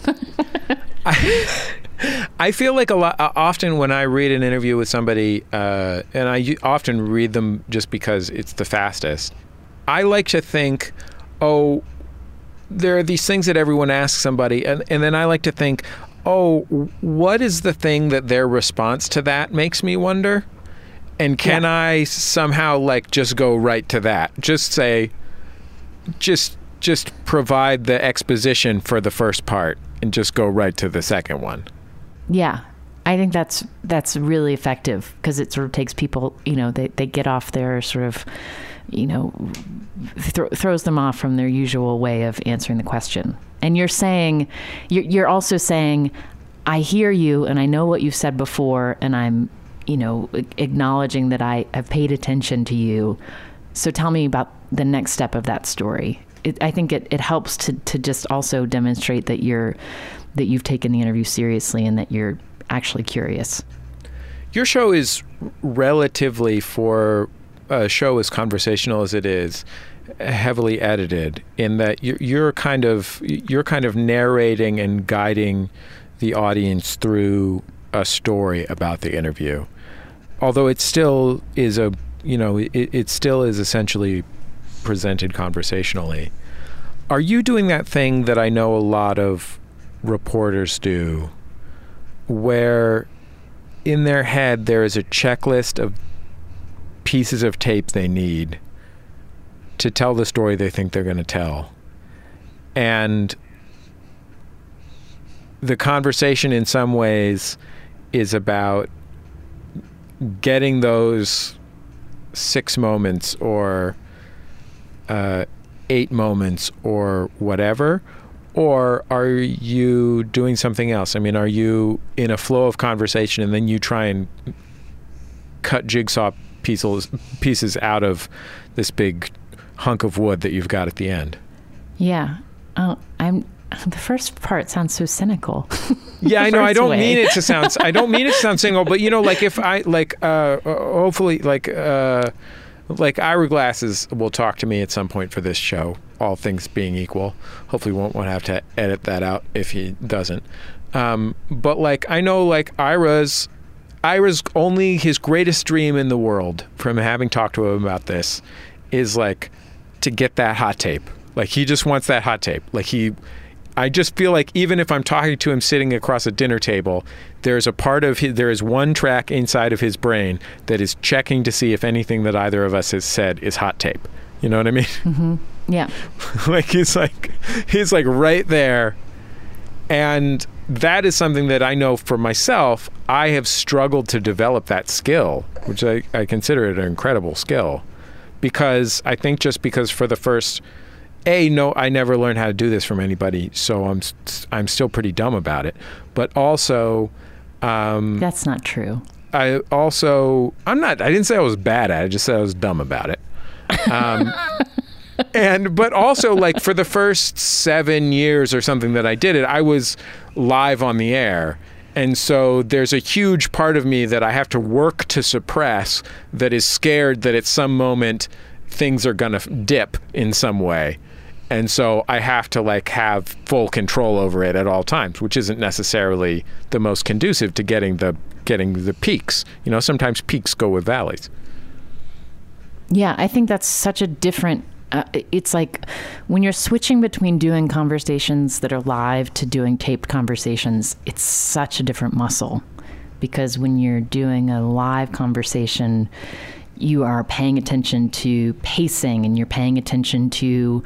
I feel like often when I read an interview with somebody, and I often read them just because it's the fastest, I like to think, there are these things that everyone asks somebody, and then I like to think, what is the thing that their response to that makes me wonder? And can I somehow like just go right to that? Just say, just provide the exposition for the first part and just go right to the second one. Yeah. I think that's really effective, because it sort of takes people, they get off their sort of, throws them off from their usual way of answering the question. And you're also saying, I hear you and I know what you've said before, and I'm, acknowledging that I have paid attention to you, So tell me about the next step of that story. I think it helps to just also demonstrate that you've taken the interview seriously and that you're actually curious. Your show is relatively, for a show as conversational as it is, heavily edited, in that you're kind of narrating and guiding the audience through a story about the interview. Although it still is it still is essentially presented conversationally. Are you doing that thing that I know a lot of reporters do, where in their head there is a checklist of pieces of tape they need to tell the story they think they're going to tell, and the conversation in some ways is about getting those 6 moments or 8 moments or whatever? Or are you doing something else? I mean, are you in a flow of conversation and then you try and cut jigsaw pieces out of this big hunk of wood that you've got at the end? Yeah. The first part sounds so cynical. Yeah, I know. I don't mean it to sound cynical, but like if I hopefully Ira Glasses will talk to me at some point for this show, all things being equal. Hopefully won't have to edit that out if he doesn't. But I know Ira's only his greatest dream in the world from having talked to him about this is to get that hot tape. He just wants that hot tape. I just feel like even if I'm talking to him sitting across a dinner table, there is one track inside of his brain that is checking to see if anything that either of us has said is hot tape. You know what I mean? Mm-hmm. Yeah. He's right there. And that is something that I know for myself, I have struggled to develop that skill, which I consider it an incredible skill, because I think just because for the first... no, I never learned how to do this from anybody, so I'm still pretty dumb about it. But also, that's not true. I'm not. I didn't say I was bad at it. I just said I was dumb about it. But also, for the first 7 years or something that I did it, I was live on the air. And so there's a huge part of me that I have to work to suppress, that is scared that at some moment things are going to dip in some way. And so I have to have full control over it at all times, which isn't necessarily the most conducive to getting the peaks. Sometimes peaks go with valleys. Yeah, I think that's such a different... it's when you're switching between doing conversations that are live to doing taped conversations, it's such a different muscle. Because when you're doing a live conversation, you are paying attention to pacing, and you're paying attention to,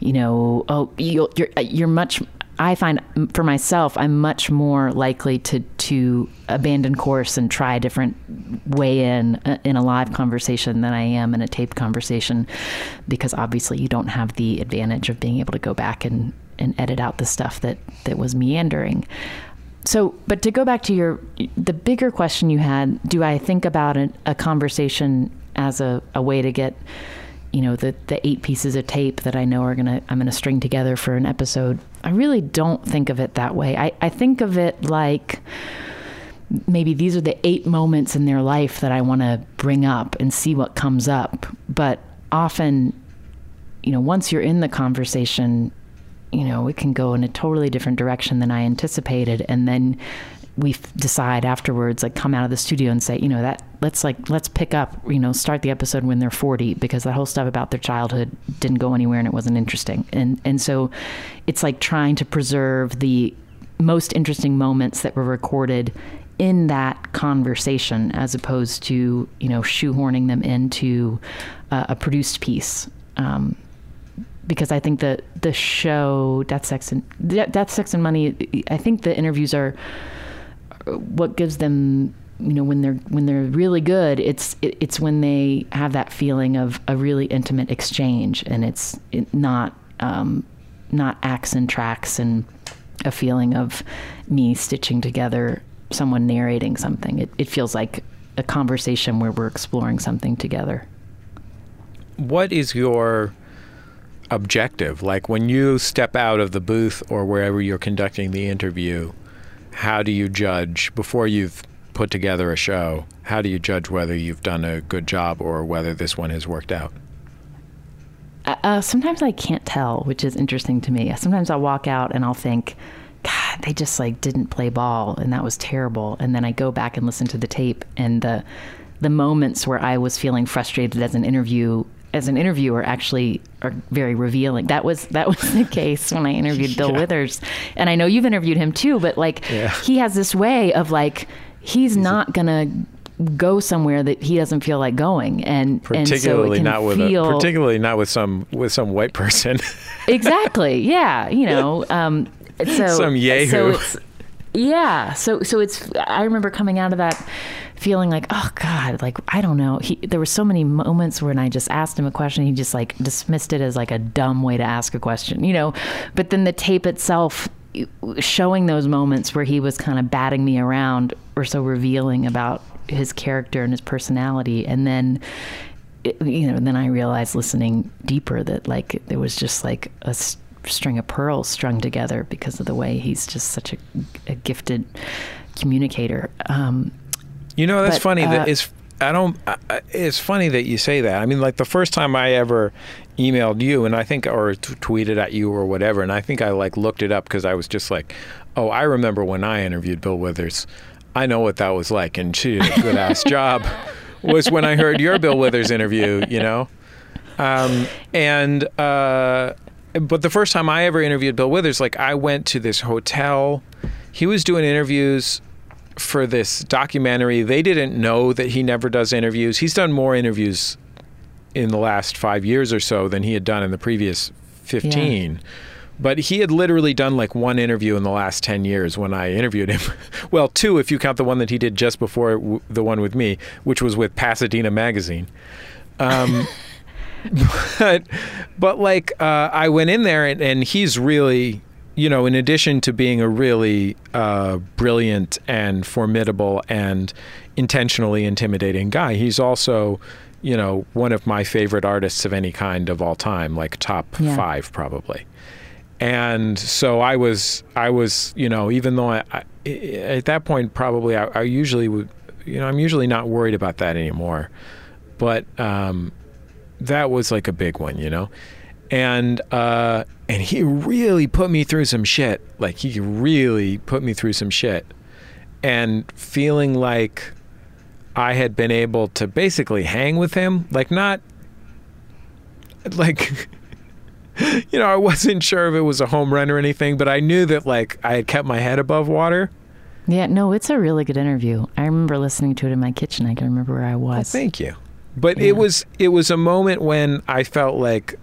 you're much... I find for myself, I'm much more likely to abandon course and try a different way in a live conversation than I am in a taped conversation, because obviously you don't have the advantage of being able to go back and edit out the stuff that was meandering. So, but to go back to the bigger question you had, do I think about a conversation as a way to get, the 8 pieces of tape that I know I'm going to string together for an episode? I really don't think of it that way. I think of it like maybe these are the 8 moments in their life that I want to bring up and see what comes up. But often, once you're in the conversation, it can go in a totally different direction than I anticipated. And then we decide afterwards, come out of the studio and say, let's pick up, start the episode when they're 40, because that whole stuff about their childhood didn't go anywhere and it wasn't interesting. And so it's trying to preserve the most interesting moments that were recorded in that conversation, as opposed to, shoehorning them into a produced piece. Because I think the show Death, Sex and Money, I think the interviews are what gives them, when they're really good, it's when they have that feeling of a really intimate exchange, and it's not acts and tracks and a feeling of me stitching together someone narrating something. It feels like a conversation where we're exploring something together. what is your objective? Like when you step out of the booth or wherever you're conducting the interview, how do you judge before you've put together a show? How do you judge whether you've done a good job or whether this one has worked out? Sometimes I can't tell, which is interesting to me. Sometimes I'll walk out and I'll think, God, they just like didn't play ball and that was terrible. And then I go back and listen to the tape, and the moments where I was feeling frustrated as an interviewer actually are very revealing. That was the case when I interviewed Bill Withers. And I know you've interviewed him too, but like he has this way of like, he's not going to go somewhere that he doesn't feel like going, particularly not with some white person. Exactly. Yeah. You know, some yahoo. So it's, I remember coming out of that feeling like, oh God, like, I don't know. There were so many moments when I just asked him a question. He just like dismissed it as like a dumb way to ask a question, you know, but then the tape itself showing those moments where he was kind of batting me around were so revealing about his character and his personality. And then, then I realized listening deeper that like there was just like a string of pearls strung together because of the way he's just such a gifted communicator. That's funny. It's funny that you say that. I mean, like the first time I ever emailed you, and I think, or tweeted at you or whatever, and I think I like looked it up because I was just like, oh, I remember when I interviewed Bill Withers. I know what that was like, and she did a good ass job. Was when I heard your Bill Withers interview, you know, but the first time I ever interviewed Bill Withers, like I went to this hotel. He was doing interviews for this documentary. They didn't know that he never does interviews. He's done more interviews in the last 5 years or so than he had done in the previous 15. Yeah. But he had literally done like one interview in the last 10 years when I interviewed him. Well, 2 if you count the one that he did just before the one with me, which was with Pasadena Magazine. But like I went in there and he's really, you know, in addition to being a really brilliant and formidable and intentionally intimidating guy, he's also, you know, one of my favorite artists of any kind of all time, like top 5 probably. And so I was, you know, even though I at that point probably I usually would, you know, I'm usually not worried about that anymore, but that was like a big one, you know. And he really put me through some shit. Like he really put me through some shit. And feeling like I had been able to basically hang with him, like not like, you know, I wasn't sure if it was a home run or anything, but I knew that like I had kept my head above water. Yeah, no, it's a really good interview. I remember listening to it in my kitchen. I can remember where I was. Oh, thank you. But it was a moment when I felt like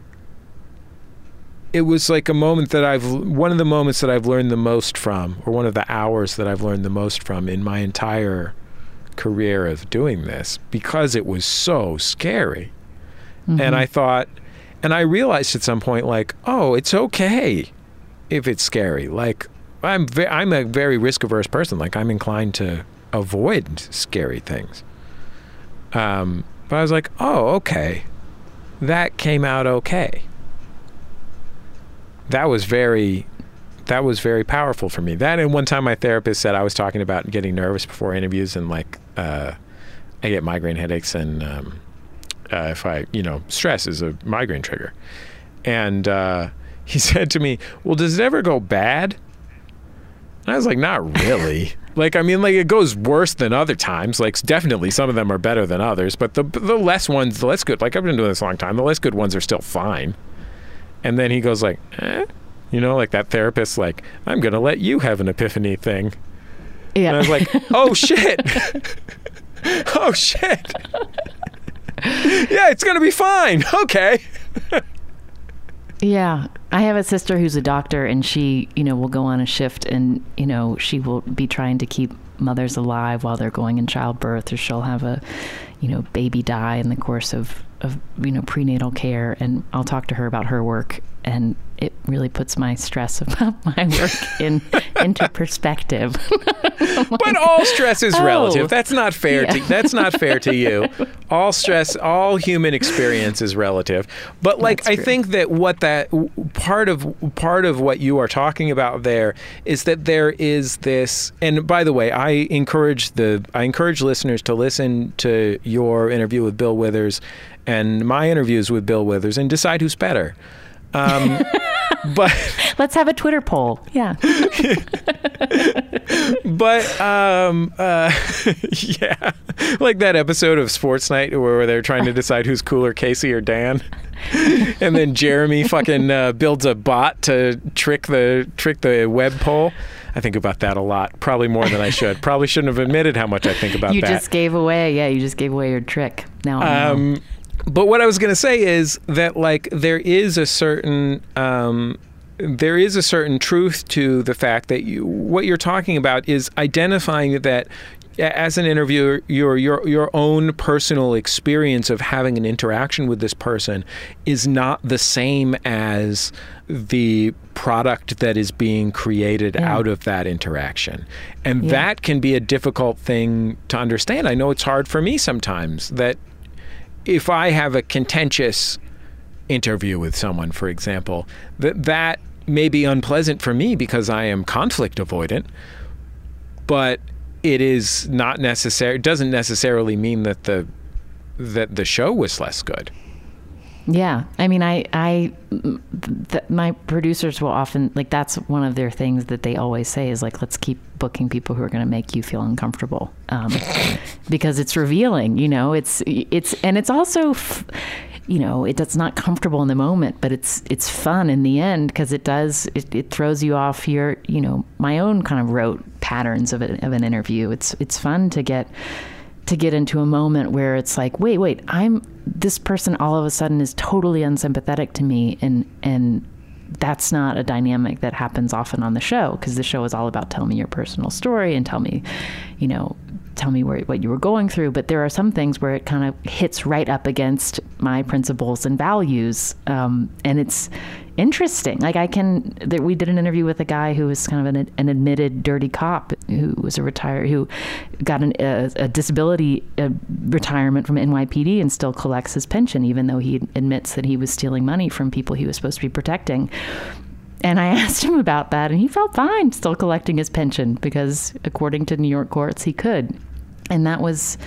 it was like a moment that one of the moments that I've learned the most from, or one of the hours that I've learned the most from in my entire career of doing this, because it was so scary. Mm-hmm. And I thought, and I realized at some point, like, oh, it's okay if it's scary. Like, I'm a very risk-averse person. Like, I'm inclined to avoid scary things. But I was like, oh, okay. That came out okay. That was very powerful for me. That, and one time my therapist said I was talking about getting nervous before interviews, and like I get migraine headaches, and if I, you know, stress is a migraine trigger. And he said to me, well, does it ever go bad? And I was like, not really. Like, I mean, like it goes worse than other times. Like definitely some of them are better than others, but the less ones, the less good. Like I've been doing this a long time. The less good ones are still fine. And then he goes like, you know, like that therapist, like, I'm going to let you have an epiphany thing. Yeah. And I was like, oh shit. Oh shit. Yeah, it's going to be fine. Okay. Yeah. I have a sister who's a doctor, and she, you know, will go on a shift, and, you know, she will be trying to keep mothers alive while they're going in childbirth, or she'll have a, you know, baby die in the course of you know, prenatal care. And I'll talk to her about her work, and it really puts my stress about my work into perspective. But all stress is relative. That's not fair. Yeah. That's not fair to you. All stress, all human experience is relative. But like, That's I true. think that part of what you are talking about there is that there is this. And by the way, I encourage listeners to listen to your interview with Bill Withers and my interviews with Bill Withers and decide who's better. But Let's have a Twitter poll. Yeah. But yeah, like that episode of Sports Night where they're trying to decide who's cooler, Casey or Dan, and then Jeremy fucking builds a bot to trick the web poll. I think about that a lot, probably more than I should. Probably shouldn't have admitted how much I think about You that. just gave away your trick. Now I know. But what I was going to say is that like there is a certain truth to the fact that what you're talking about is identifying that as an interviewer, your own personal experience of having an interaction with this person is not the same as the product that is being created out of that interaction. And that can be a difficult thing to understand. I know it's hard for me sometimes that if I have a contentious interview with someone, for example, that may be unpleasant for me because I am conflict avoidant, but it is not necessary. It doesn't necessarily mean that the show was less good. Yeah. I mean, my producers will often, like, that's one of their things that they always say is like, let's keep booking people who are going to make you feel uncomfortable. Because it's revealing, it's also, it's not comfortable in the moment, but it's fun in the end because it throws you off your, my own kind of rote patterns of an interview. It's fun to get into a moment where it's like, wait, this person all of a sudden is totally unsympathetic to me. And that's not a dynamic that happens often on the show because the show is all about tell me your personal story and tell me what you were going through. But there are some things where it kind of hits right up against my principles and values. And it's interesting. Like we did an interview with a guy who was kind of an admitted dirty cop who was who got a disability retirement from NYPD and still collects his pension, even though he admits that he was stealing money from people he was supposed to be protecting. And I asked him about that, and he felt fine still collecting his pension because, according to New York courts, he could. And that was,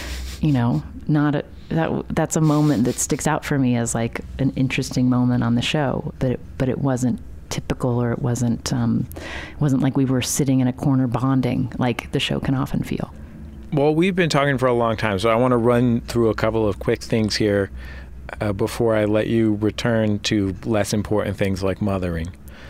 that's a moment that sticks out for me as like an interesting moment on the show. But it wasn't typical, or it wasn't like we were sitting in a corner bonding like the show can often feel. Well, we've been talking for a long time, so I want to run through a couple of quick things here before I let you return to less important things like mothering.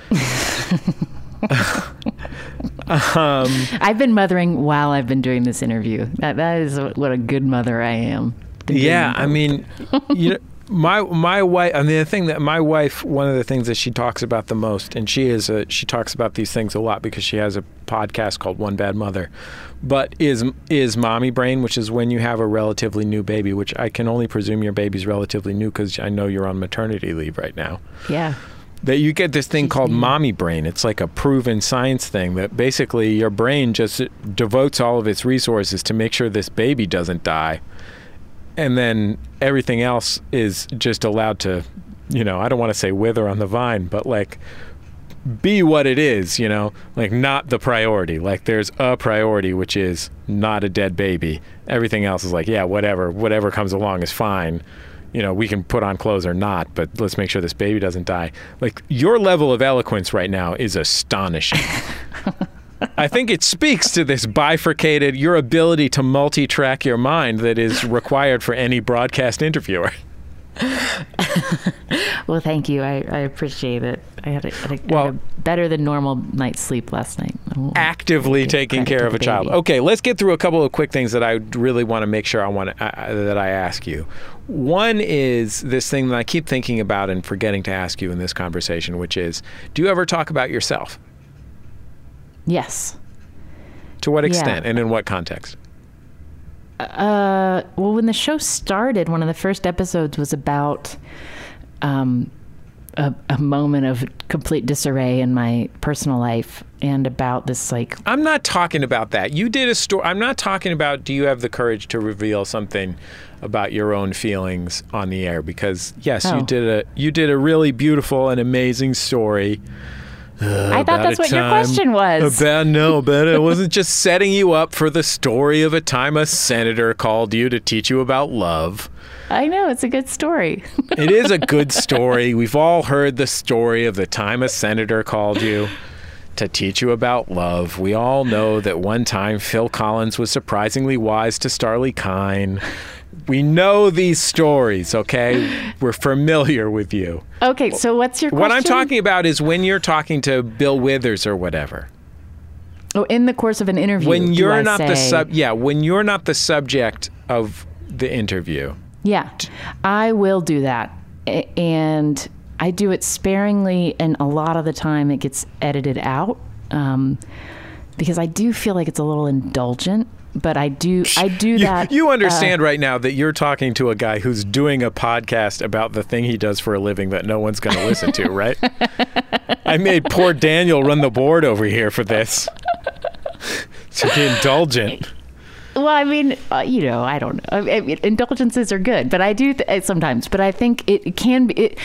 I've been mothering while I've been doing this interview. That is what a good mother I am. Yeah, I mean, my wife. I mean, my wife. One of the things that she talks about the most, and she talks about these things a lot because she has a podcast called One Bad Mother, but is mommy brain, which is when you have a relatively new baby, which I can only presume your baby's relatively new because I know you're on maternity leave right now. Yeah. That you get this thing called mommy brain. It's like a proven science thing that basically your brain just devotes all of its resources to make sure this baby doesn't die. And then everything else is just allowed to, I don't want to say wither on the vine, but like be what it is, like not the priority. Like there's a priority, which is not a dead baby. Everything else is like, yeah, whatever comes along is fine. We can put on clothes or not, but let's make sure this baby doesn't die. Like your level of eloquence right now is astonishing. I think it speaks to this bifurcated, your ability to multi-track your mind that is required for any broadcast interviewer. Well, thank you. I appreciate it. I had a better than normal night's sleep last night. Actively taking care of a child. Okay, let's get through a couple of quick things that I really want to make sure that I ask you. One is this thing that I keep thinking about and forgetting to ask you in this conversation, which is, do you ever talk about yourself? Yes. To what extent and in what context? Well, when the show started, one of the first episodes was about a moment of complete disarray in my personal life and about this like. I'm not talking about that. You did a story. I'm not talking about, do you have the courage to reveal something about your own feelings on the air? Because yes, you did a really beautiful and amazing story. I thought that's what your question was. But it wasn't just setting you up for the story of a time a senator called you to teach you about love. I know, it's a good story. It is a good story. We've all heard the story of the time a senator called you to teach you about love. We all know that one time Phil Collins was surprisingly wise to Starlee Kine. We know these stories, okay? We're familiar with you. Okay, so what's your question? What I'm talking about is when you're talking to Bill Withers or whatever. Oh, in the course of an interview. When you're not when you're not the subject of the interview. Yeah, I will do that. And I do it sparingly, and a lot of the time it gets edited out because I do feel like it's a little indulgent. But I do that. You understand right now that you're talking to a guy who's doing a podcast about the thing he does for a living that no one's going to listen to, right? I made poor Daniel run the board over here for this. To be indulgent. Well, I mean, I don't know. I mean, indulgences are good, but I do sometimes. But I think it can be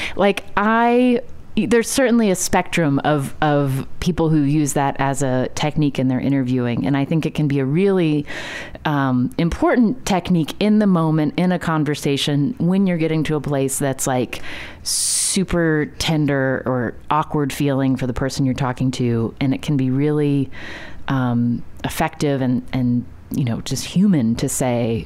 there's certainly a spectrum of people who use that as a technique in their interviewing. And I think it can be a really important technique in the moment, in a conversation, when you're getting to a place that's like super tender or awkward feeling for the person you're talking to. And it can be really effective and just human to say,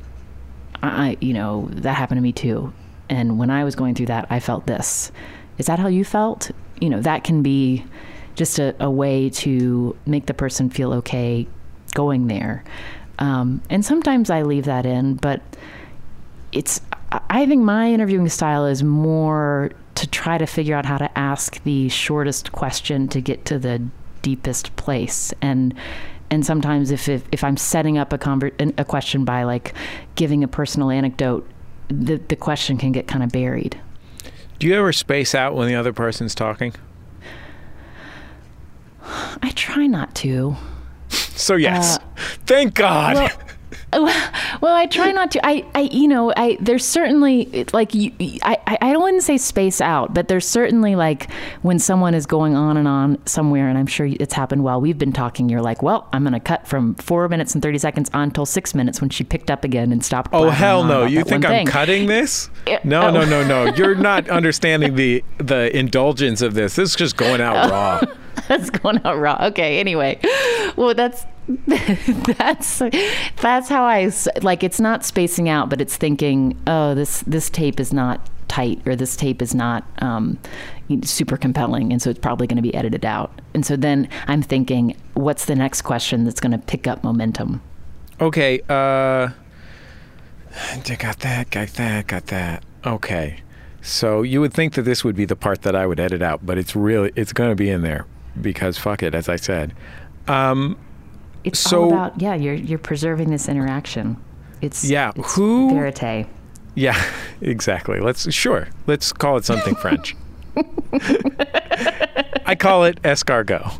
that happened to me too. And when I was going through that, I felt this. Is that how you felt? That can be just a way to make the person feel okay going there. And sometimes I leave that in, but I think my interviewing style is more to try to figure out how to ask the shortest question to get to the deepest place. And sometimes if I'm setting up a question by like giving a personal anecdote, the question can get kind of buried. Do you ever space out when the other person's talking? I try not to. So yes. Thank God. Well, I try not to. There's certainly like I wouldn't say space out, but there's certainly like when someone is going on and on somewhere, and I'm sure it's happened while we've been talking. You're like, well, I'm going to cut from 4 minutes and 30 seconds on till 6 minutes when she picked up again and stopped. Oh hell no! You think I'm cutting this? No. You're not understanding the indulgence of this. This is just going out raw. That's going out raw. Okay. Anyway, well, that's how I like. It's not spacing out, but it's thinking, oh, this tape is not tight, or this tape is not super compelling, and so it's probably going to be edited out. And so then I'm thinking, what's the next question that's going to pick up momentum? Okay. Got that. Okay. So you would think that this would be the part that I would edit out, but it's going to be in there because fuck it, as I said. It's all about, you're preserving this interaction. It's verite. Yeah, exactly. Let's call it something French. I call it escargot.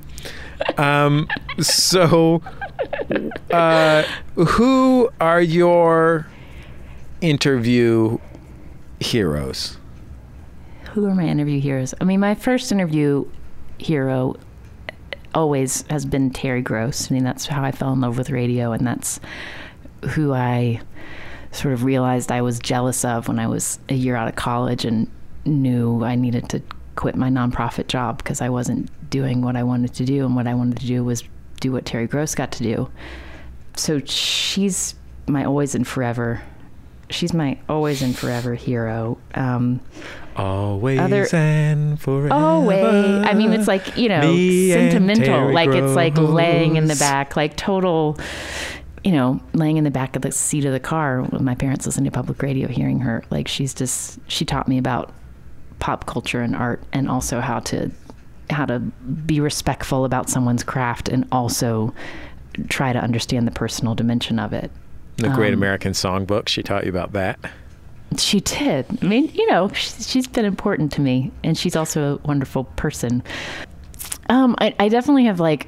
Who are your interview heroes? Who are my interview heroes? I mean, my first interview hero always has been Terry Gross. I mean, that's how I fell in love with radio, and that's who I sort of realized I was jealous of when I was a year out of college and knew I needed to quit my nonprofit job because I wasn't doing what I wanted to do, and what I wanted to do was do what Terry Gross got to do. So she's my always and forever. She's my always and forever hero. Always and forever. Always. I mean, it's like, sentimental. Like Gross. It's like laying in the back, like total, laying in the back of the seat of the car with my parents listening to public radio, hearing her. Like she taught me about pop culture and art, and also how to be respectful about someone's craft, and also try to understand the personal dimension of it. The Great American Songbook, she taught you about that? She did. I mean, she's been important to me, and she's also a wonderful person. I definitely have like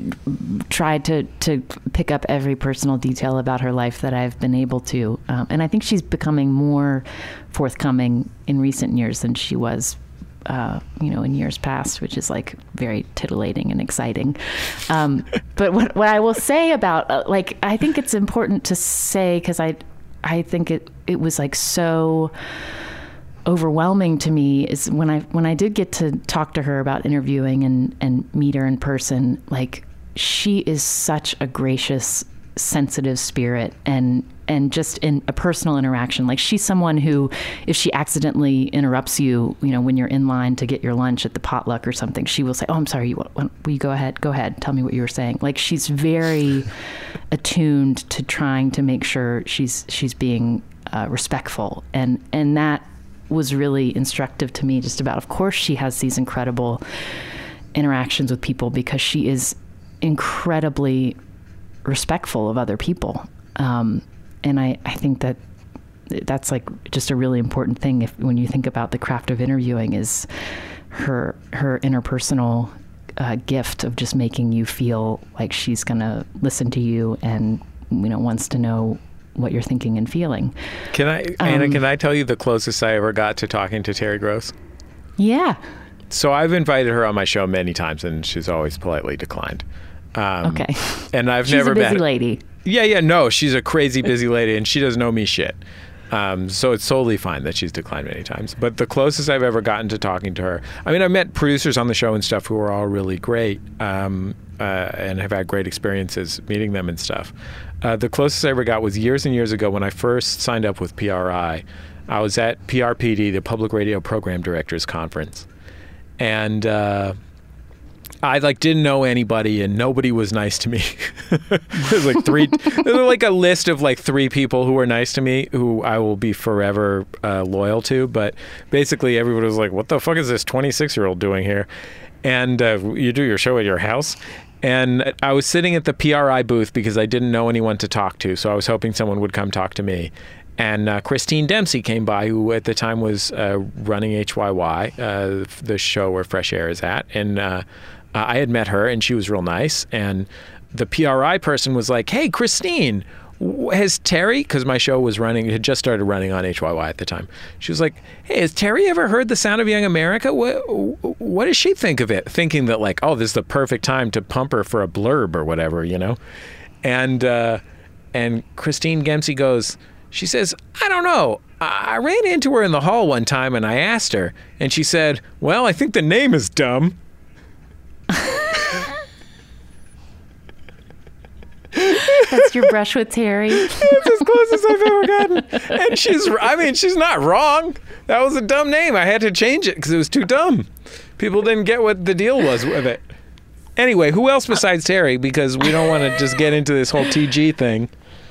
tried to pick up every personal detail about her life that I've been able to. And I think she's becoming more forthcoming in recent years than she was, in years past, which is like very titillating and exciting. But what I will say about, I think it's important to say, because I think it was like so overwhelming to me, is when I did get to talk to her about interviewing and meet her in person, like, she is such a gracious, sensitive spirit, and just in a personal interaction, like, she's someone who, if she accidentally interrupts you, when you're in line to get your lunch at the potluck or something, she will say, "Oh, I'm sorry, will you go ahead, tell me what you were saying." Like, she's very attuned to trying to make sure she's being respectful, and that was really instructive to me, just about, of course, she has these incredible interactions with people because she is incredibly respectful of other people. And I think that's like just a really important thing when you think about the craft of interviewing, is her interpersonal gift of just making you feel like she's going to listen to you and, wants to know what you're thinking and feeling. Anna, can I tell you the closest I ever got to talking to Terry Gross? Yeah. So I've invited her on my show many times, and she's always politely declined. Okay. And I've she's never a busy met. lady. Yeah, no, she's a crazy busy lady, and she doesn't know me shit. So it's totally fine that she's declined many times. But the closest I've ever gotten to talking to her, I mean, I met producers on the show and stuff who were all really great, and have had great experiences meeting them and stuff. The closest I ever got was years and years ago when I first signed up with PRI. I was at PRPD, the Public Radio Program Directors Conference, and I didn't know anybody, and nobody was nice to me. There's like a list of like 3 people who were nice to me, who I will be forever loyal to. But basically, everybody was like, "What the fuck is this 26-year-old doing here?" And you do your show at your house. And I was sitting at the PRI booth because I didn't know anyone to talk to, so I was hoping someone would come talk to me. And Christine Dempsey came by, who at the time was running HYY, the show where Fresh Air is at. And I had met her, and she was real nice. And the PRI person was like, "Hey, Christine, has Terry," because my show was running, it had just started running on HYY at the time. She was like, "Hey, has Terry ever heard The Sound of Young America? What does she think of it?" Thinking that like, oh, this is the perfect time to pump her for a blurb or whatever, And Christine Dempsey goes, she says, "I don't know. I ran into her in the hall one time and I asked her, and she said, 'Well, I think the name is dumb.'" That's your brush with Terry. It's as close as I've ever gotten. And she's not wrong. That was a dumb name. I had to change it because it was too dumb. People didn't get what the deal was with it. Anyway, who else besides Terry? Because we don't want to just get into this whole TG thing.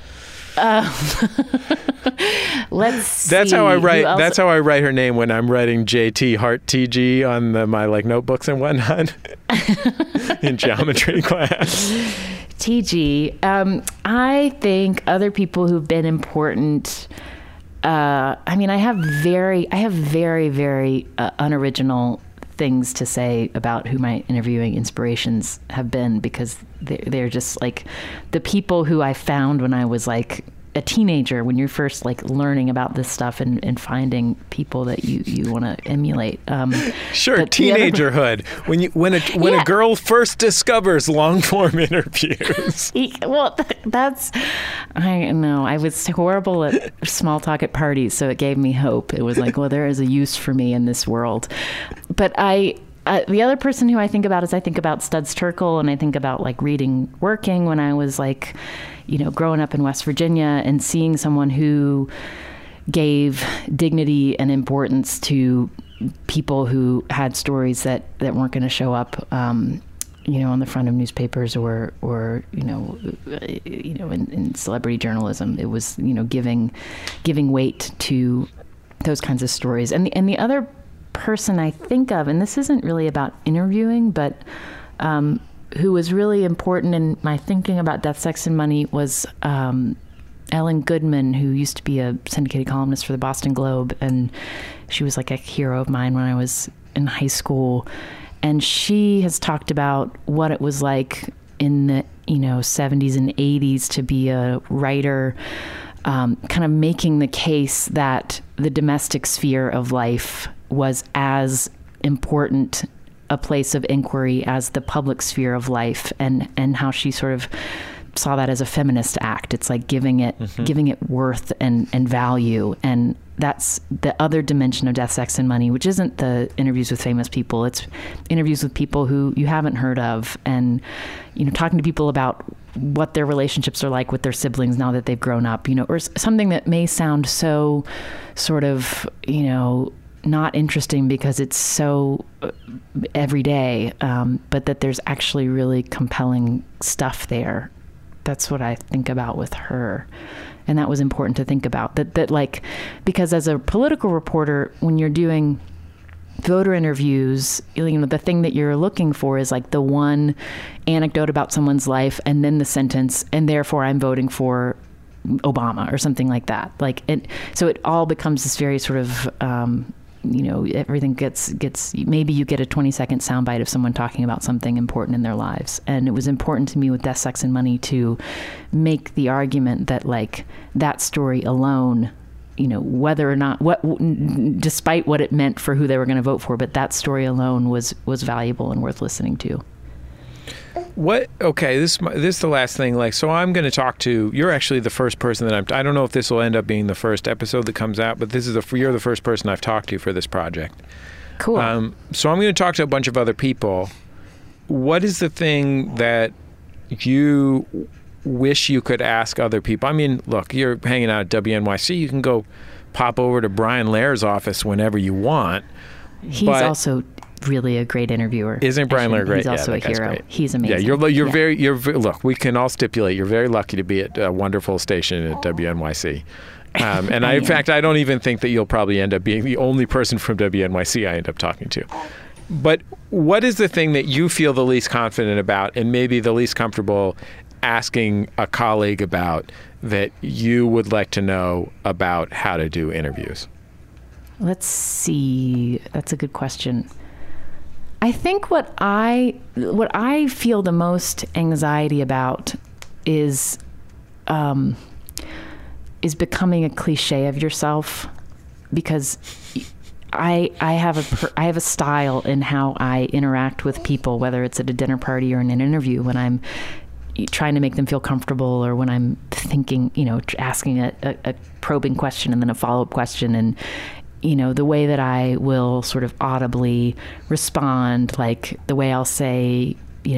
Let's see. That's how I write. That's how I write her name when I'm writing JT Hart TG on my notebooks and whatnot in geometry class. TG. I think other people who've been important. I have very, very unoriginal things to say about who my interviewing inspirations have been, because they're just like the people who I found when I was like a teenager, when you're first like learning about this stuff and finding people that you want to emulate. Sure, teenagerhood. When a girl first discovers long form interviews. Well, I know. I was horrible at small talk at parties, so it gave me hope. It was like, well, there is a use for me in this world. But the other person who I think about is I think about Studs Terkel, and I think about like reading Working when I was like, growing up in West Virginia and seeing someone who gave dignity and importance to people who had stories that weren't going to show up, on the front of newspapers or in celebrity journalism. It was, giving weight to those kinds of stories. And the other person I think of, and this isn't really about interviewing, but who was really important in my thinking about Death, Sex, and Money was Ellen Goodman, who used to be a syndicated columnist for the Boston Globe, and she was like a hero of mine when I was in high school. And she has talked about what it was like in the 70s and 80s to be a writer, kind of making the case that the domestic sphere of life was as important a place of inquiry as the public sphere of life, and how she sort of saw that as a feminist act. It's like giving it worth and value. And that's the other dimension of Death, Sex, and Money, which isn't the interviews with famous people. It's interviews with people who you haven't heard of, and talking to people about what their relationships are like with their siblings now that they've grown up, or something that may sound so sort of, not interesting because it's so everyday, but that there's actually really compelling stuff there. That's what I think about with her. And that was important to think about, that like, because as a political reporter, when you're doing voter interviews, the thing that you're looking for is like the one anecdote about someone's life and then the sentence, and therefore I'm voting for Obama or something like that. So it all becomes this very sort of, everything gets, maybe you get a 20-second soundbite of someone talking about something important in their lives. And it was important to me with Death, Sex, and Money to make the argument that like that story alone, whether or not, despite what it meant for who they were going to vote for, but that story alone was valuable and worth listening to. Okay, this is the last thing. So I'm going to talk to, you're actually the first person that I don't know if this will end up being the first episode that comes out, but you're the first person I've talked to for this project. Cool. So I'm going to talk to a bunch of other people. What is the thing that you wish you could ask other people? I mean, look, you're hanging out at WNYC. You can go pop over to Brian Lair's office whenever you want. He's also really a great interviewer. Isn't Brian Lair great? He's also a hero. Great. He's amazing. Yeah, you're look, we can all stipulate you're very lucky to be at a wonderful station at WNYC. And in fact, I don't even think that you'll probably end up being the only person from WNYC I end up talking to. But what is the thing that you feel the least confident about and maybe the least comfortable asking a colleague about that you would like to know about how to do interviews? Let's see. That's a good question. I think what I feel the most anxiety about is becoming a cliche of yourself, because I have a style in how I interact with people, whether it's at a dinner party or in an interview, when I'm trying to make them feel comfortable, or when I'm thinking, asking a probing question and then a follow-up question, and the way that I will sort of audibly respond, like the way I'll say,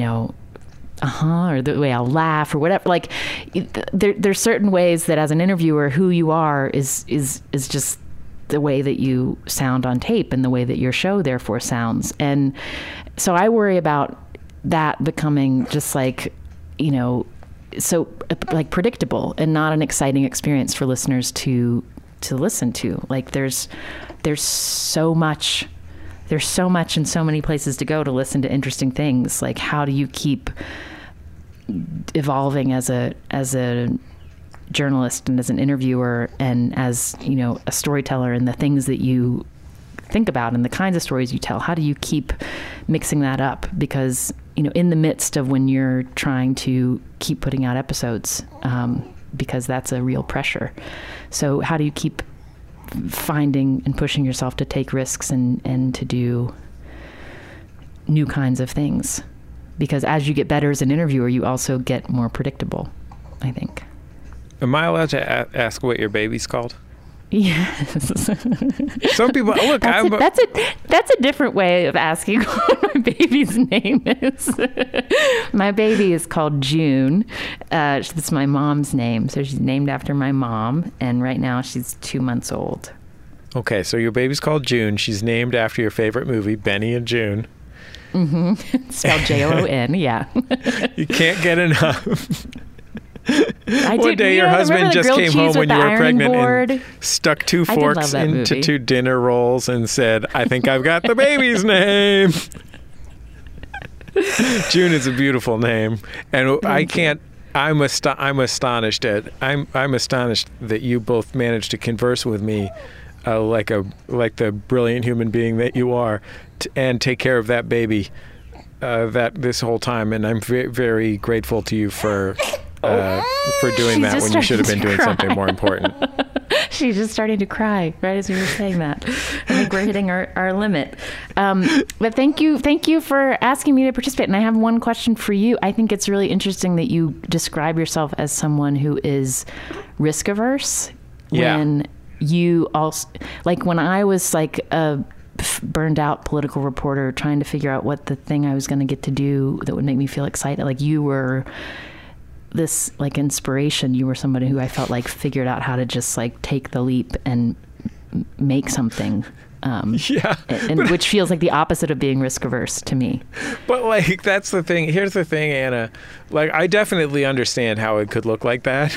or the way I'll laugh or whatever. Like there's certain ways that as an interviewer, who you are is just the way that you sound on tape and the way that your show therefore sounds. And so I worry about that becoming just like, so like predictable and not an exciting experience for listeners to listen to. Like there's so much and so many places to go to listen to interesting things. Like, how do you keep evolving as a journalist and as an interviewer and as, a storyteller, and the things that you think about and the kinds of stories you tell? How do you keep mixing that up? Because, in the midst of when you're trying to keep putting out episodes, because that's a real pressure. So how do you keep finding and pushing yourself to take risks and to do new kinds of things? Because as you get better as an interviewer, you also get more predictable, I think. Am I allowed to ask what your baby's called? Yes. Some people look. That's a different way of asking what my baby's name is. My baby is called June. That's my mom's name, so she's named after my mom. And right now she's 2 months old. Okay, so your baby's called June. She's named after your favorite movie, Benny and June. Mm-hmm. Spelled Jon. Yeah. You can't get enough. One day your husband just came home when you were pregnant and stuck 2 forks into 2 dinner rolls and said, "I think I've got the baby's name." June is a beautiful name, and I'm astonished that you both managed to converse with me like the brilliant human being that you are, and take care of that baby that this whole time, and I'm very grateful to you for doing that when you should have been doing something more important. She's just starting to cry right as we were saying that. I think we're hitting our limit. But thank you for asking me to participate. And I have one question for you. I think it's really interesting that you describe yourself as someone who is risk averse. Yeah. When you also, like when I was like a burned out political reporter trying to figure out what the thing I was going to get to do that would make me feel excited, like you were this like inspiration. You were somebody who I felt like figured out how to just like take the leap and make something. And which feels like the opposite of being risk averse to me. But like, that's the thing. Here's the thing, Anna. Like, I definitely understand how it could look like that.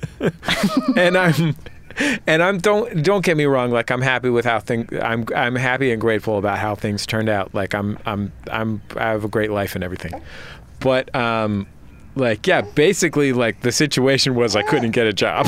and don't get me wrong. Like, I'm happy with how I'm happy and grateful about how things turned out. Like, I have a great life and everything. But, like, yeah, basically, like, the situation was I couldn't get a job.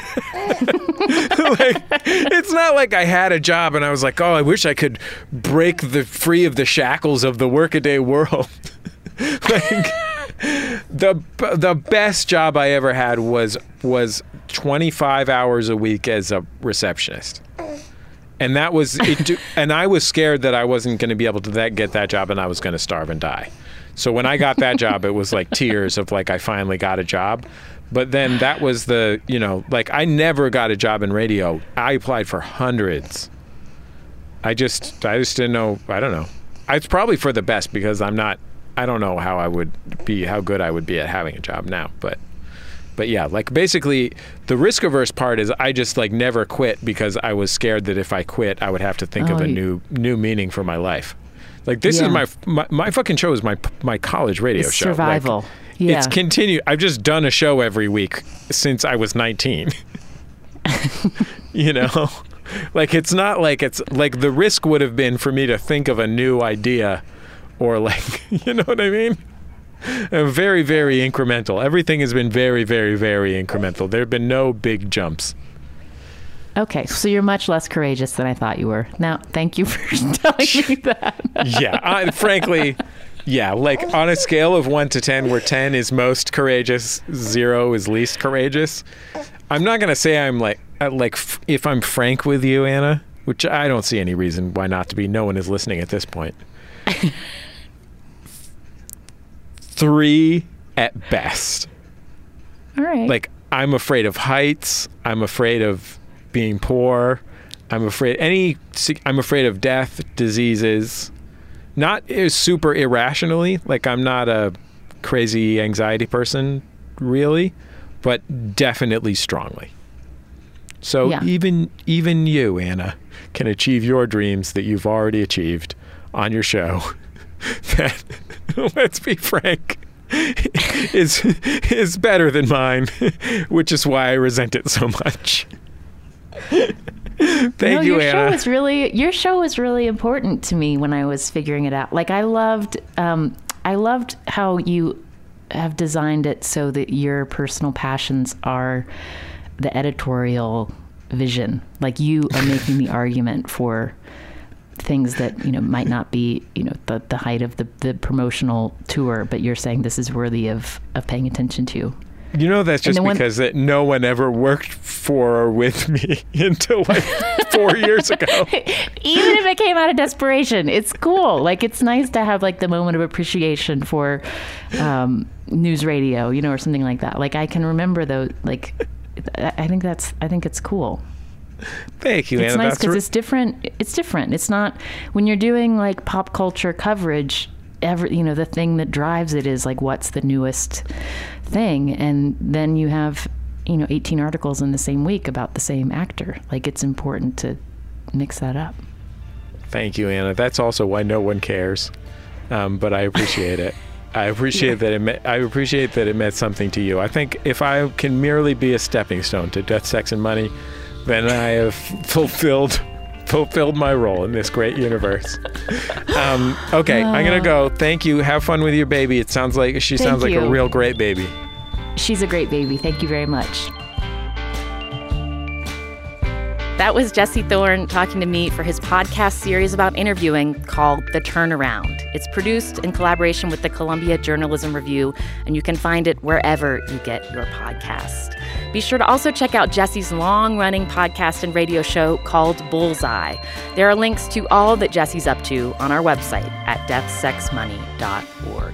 Like, it's not like I had a job and I was like, oh, I wish I could break free of the shackles of the workaday world. Like, the best job I ever had was 25 hours a week as a receptionist. And that was it. And I was scared that I wasn't going to be able to get that job and I was going to starve and die. So when I got that job, it was like tears of like, I finally got a job. But then that was like, I never got a job in radio. I applied for hundreds. I just didn't know. I don't know. It's probably for the best because I don't know how good I would be at having a job now. But yeah, like basically the risk averse part is I just like never quit because I was scared that if I quit, I would have to think of a new meaning for my life. Like this is my fucking show is my college radio show. Survival. Like, it's continued. I've just done a show every week since I was 19. You know, like it's not like it's like the risk would have been for me to think of a new idea or like, you know what I mean? Very, very incremental. Everything has been very, very, very incremental. There have been no big jumps. Okay, so you're much less courageous than I thought you were. Now, thank you for telling me that. Yeah, frankly, yeah, like on a scale of 1 to 10, where 10 is most courageous, 0 is least courageous. I'm not going to say I'm like if I'm frank with you, Anna, which I don't see any reason why not to be. No one is listening at this point. 3 at best. All right. Like, I'm afraid of heights. I'm afraid of being poor. I'm afraid of death, diseases. Not super irrationally. Like, I'm not a crazy anxiety person, really, but definitely strongly. So even you, Anna, can achieve your dreams that you've already achieved on your show. That, let's be frank, is better than mine, which is why I resent it so much. Thank you, Anna. Your show was really important to me when I was figuring it out. Like I loved how you have designed it so that your personal passions are the editorial vision. Like you are making the argument for things that, might not be, the height of the promotional tour, but you're saying this is worthy of paying attention to. That's just because that no one ever worked for or with me until like 4 years ago. Even if it came out of desperation, it's cool. Like it's nice to have like the moment of appreciation for news radio, or something like that. Like I can remember those. Like I think it's cool. Thank you, Anna. It's nice because it's different. It's different. It's not when you're doing like pop culture coverage. The thing that drives it is like what's the newest thing, and then you have 18 articles in the same week about the same actor. Like it's important to mix that up. Thank you, Anna. That's also why no one cares, but I appreciate it. I appreciate that it meant something to you. I think if I can merely be a stepping stone to Death, Sex, and Money, then I have fulfilled my role in this great universe. Okay, I'm gonna go. Thank you. Have fun with your baby. It sounds like she sounds like a real great baby. She's a great baby. Thank you very much. That was Jesse Thorn talking to me for his podcast series about interviewing called The Turnaround. It's produced in collaboration with the Columbia Journalism Review, and you can find it wherever you get your podcast. Be sure to also check out Jesse's long-running podcast and radio show called Bullseye. There are links to all that Jesse's up to on our website at deathsexmoney.org.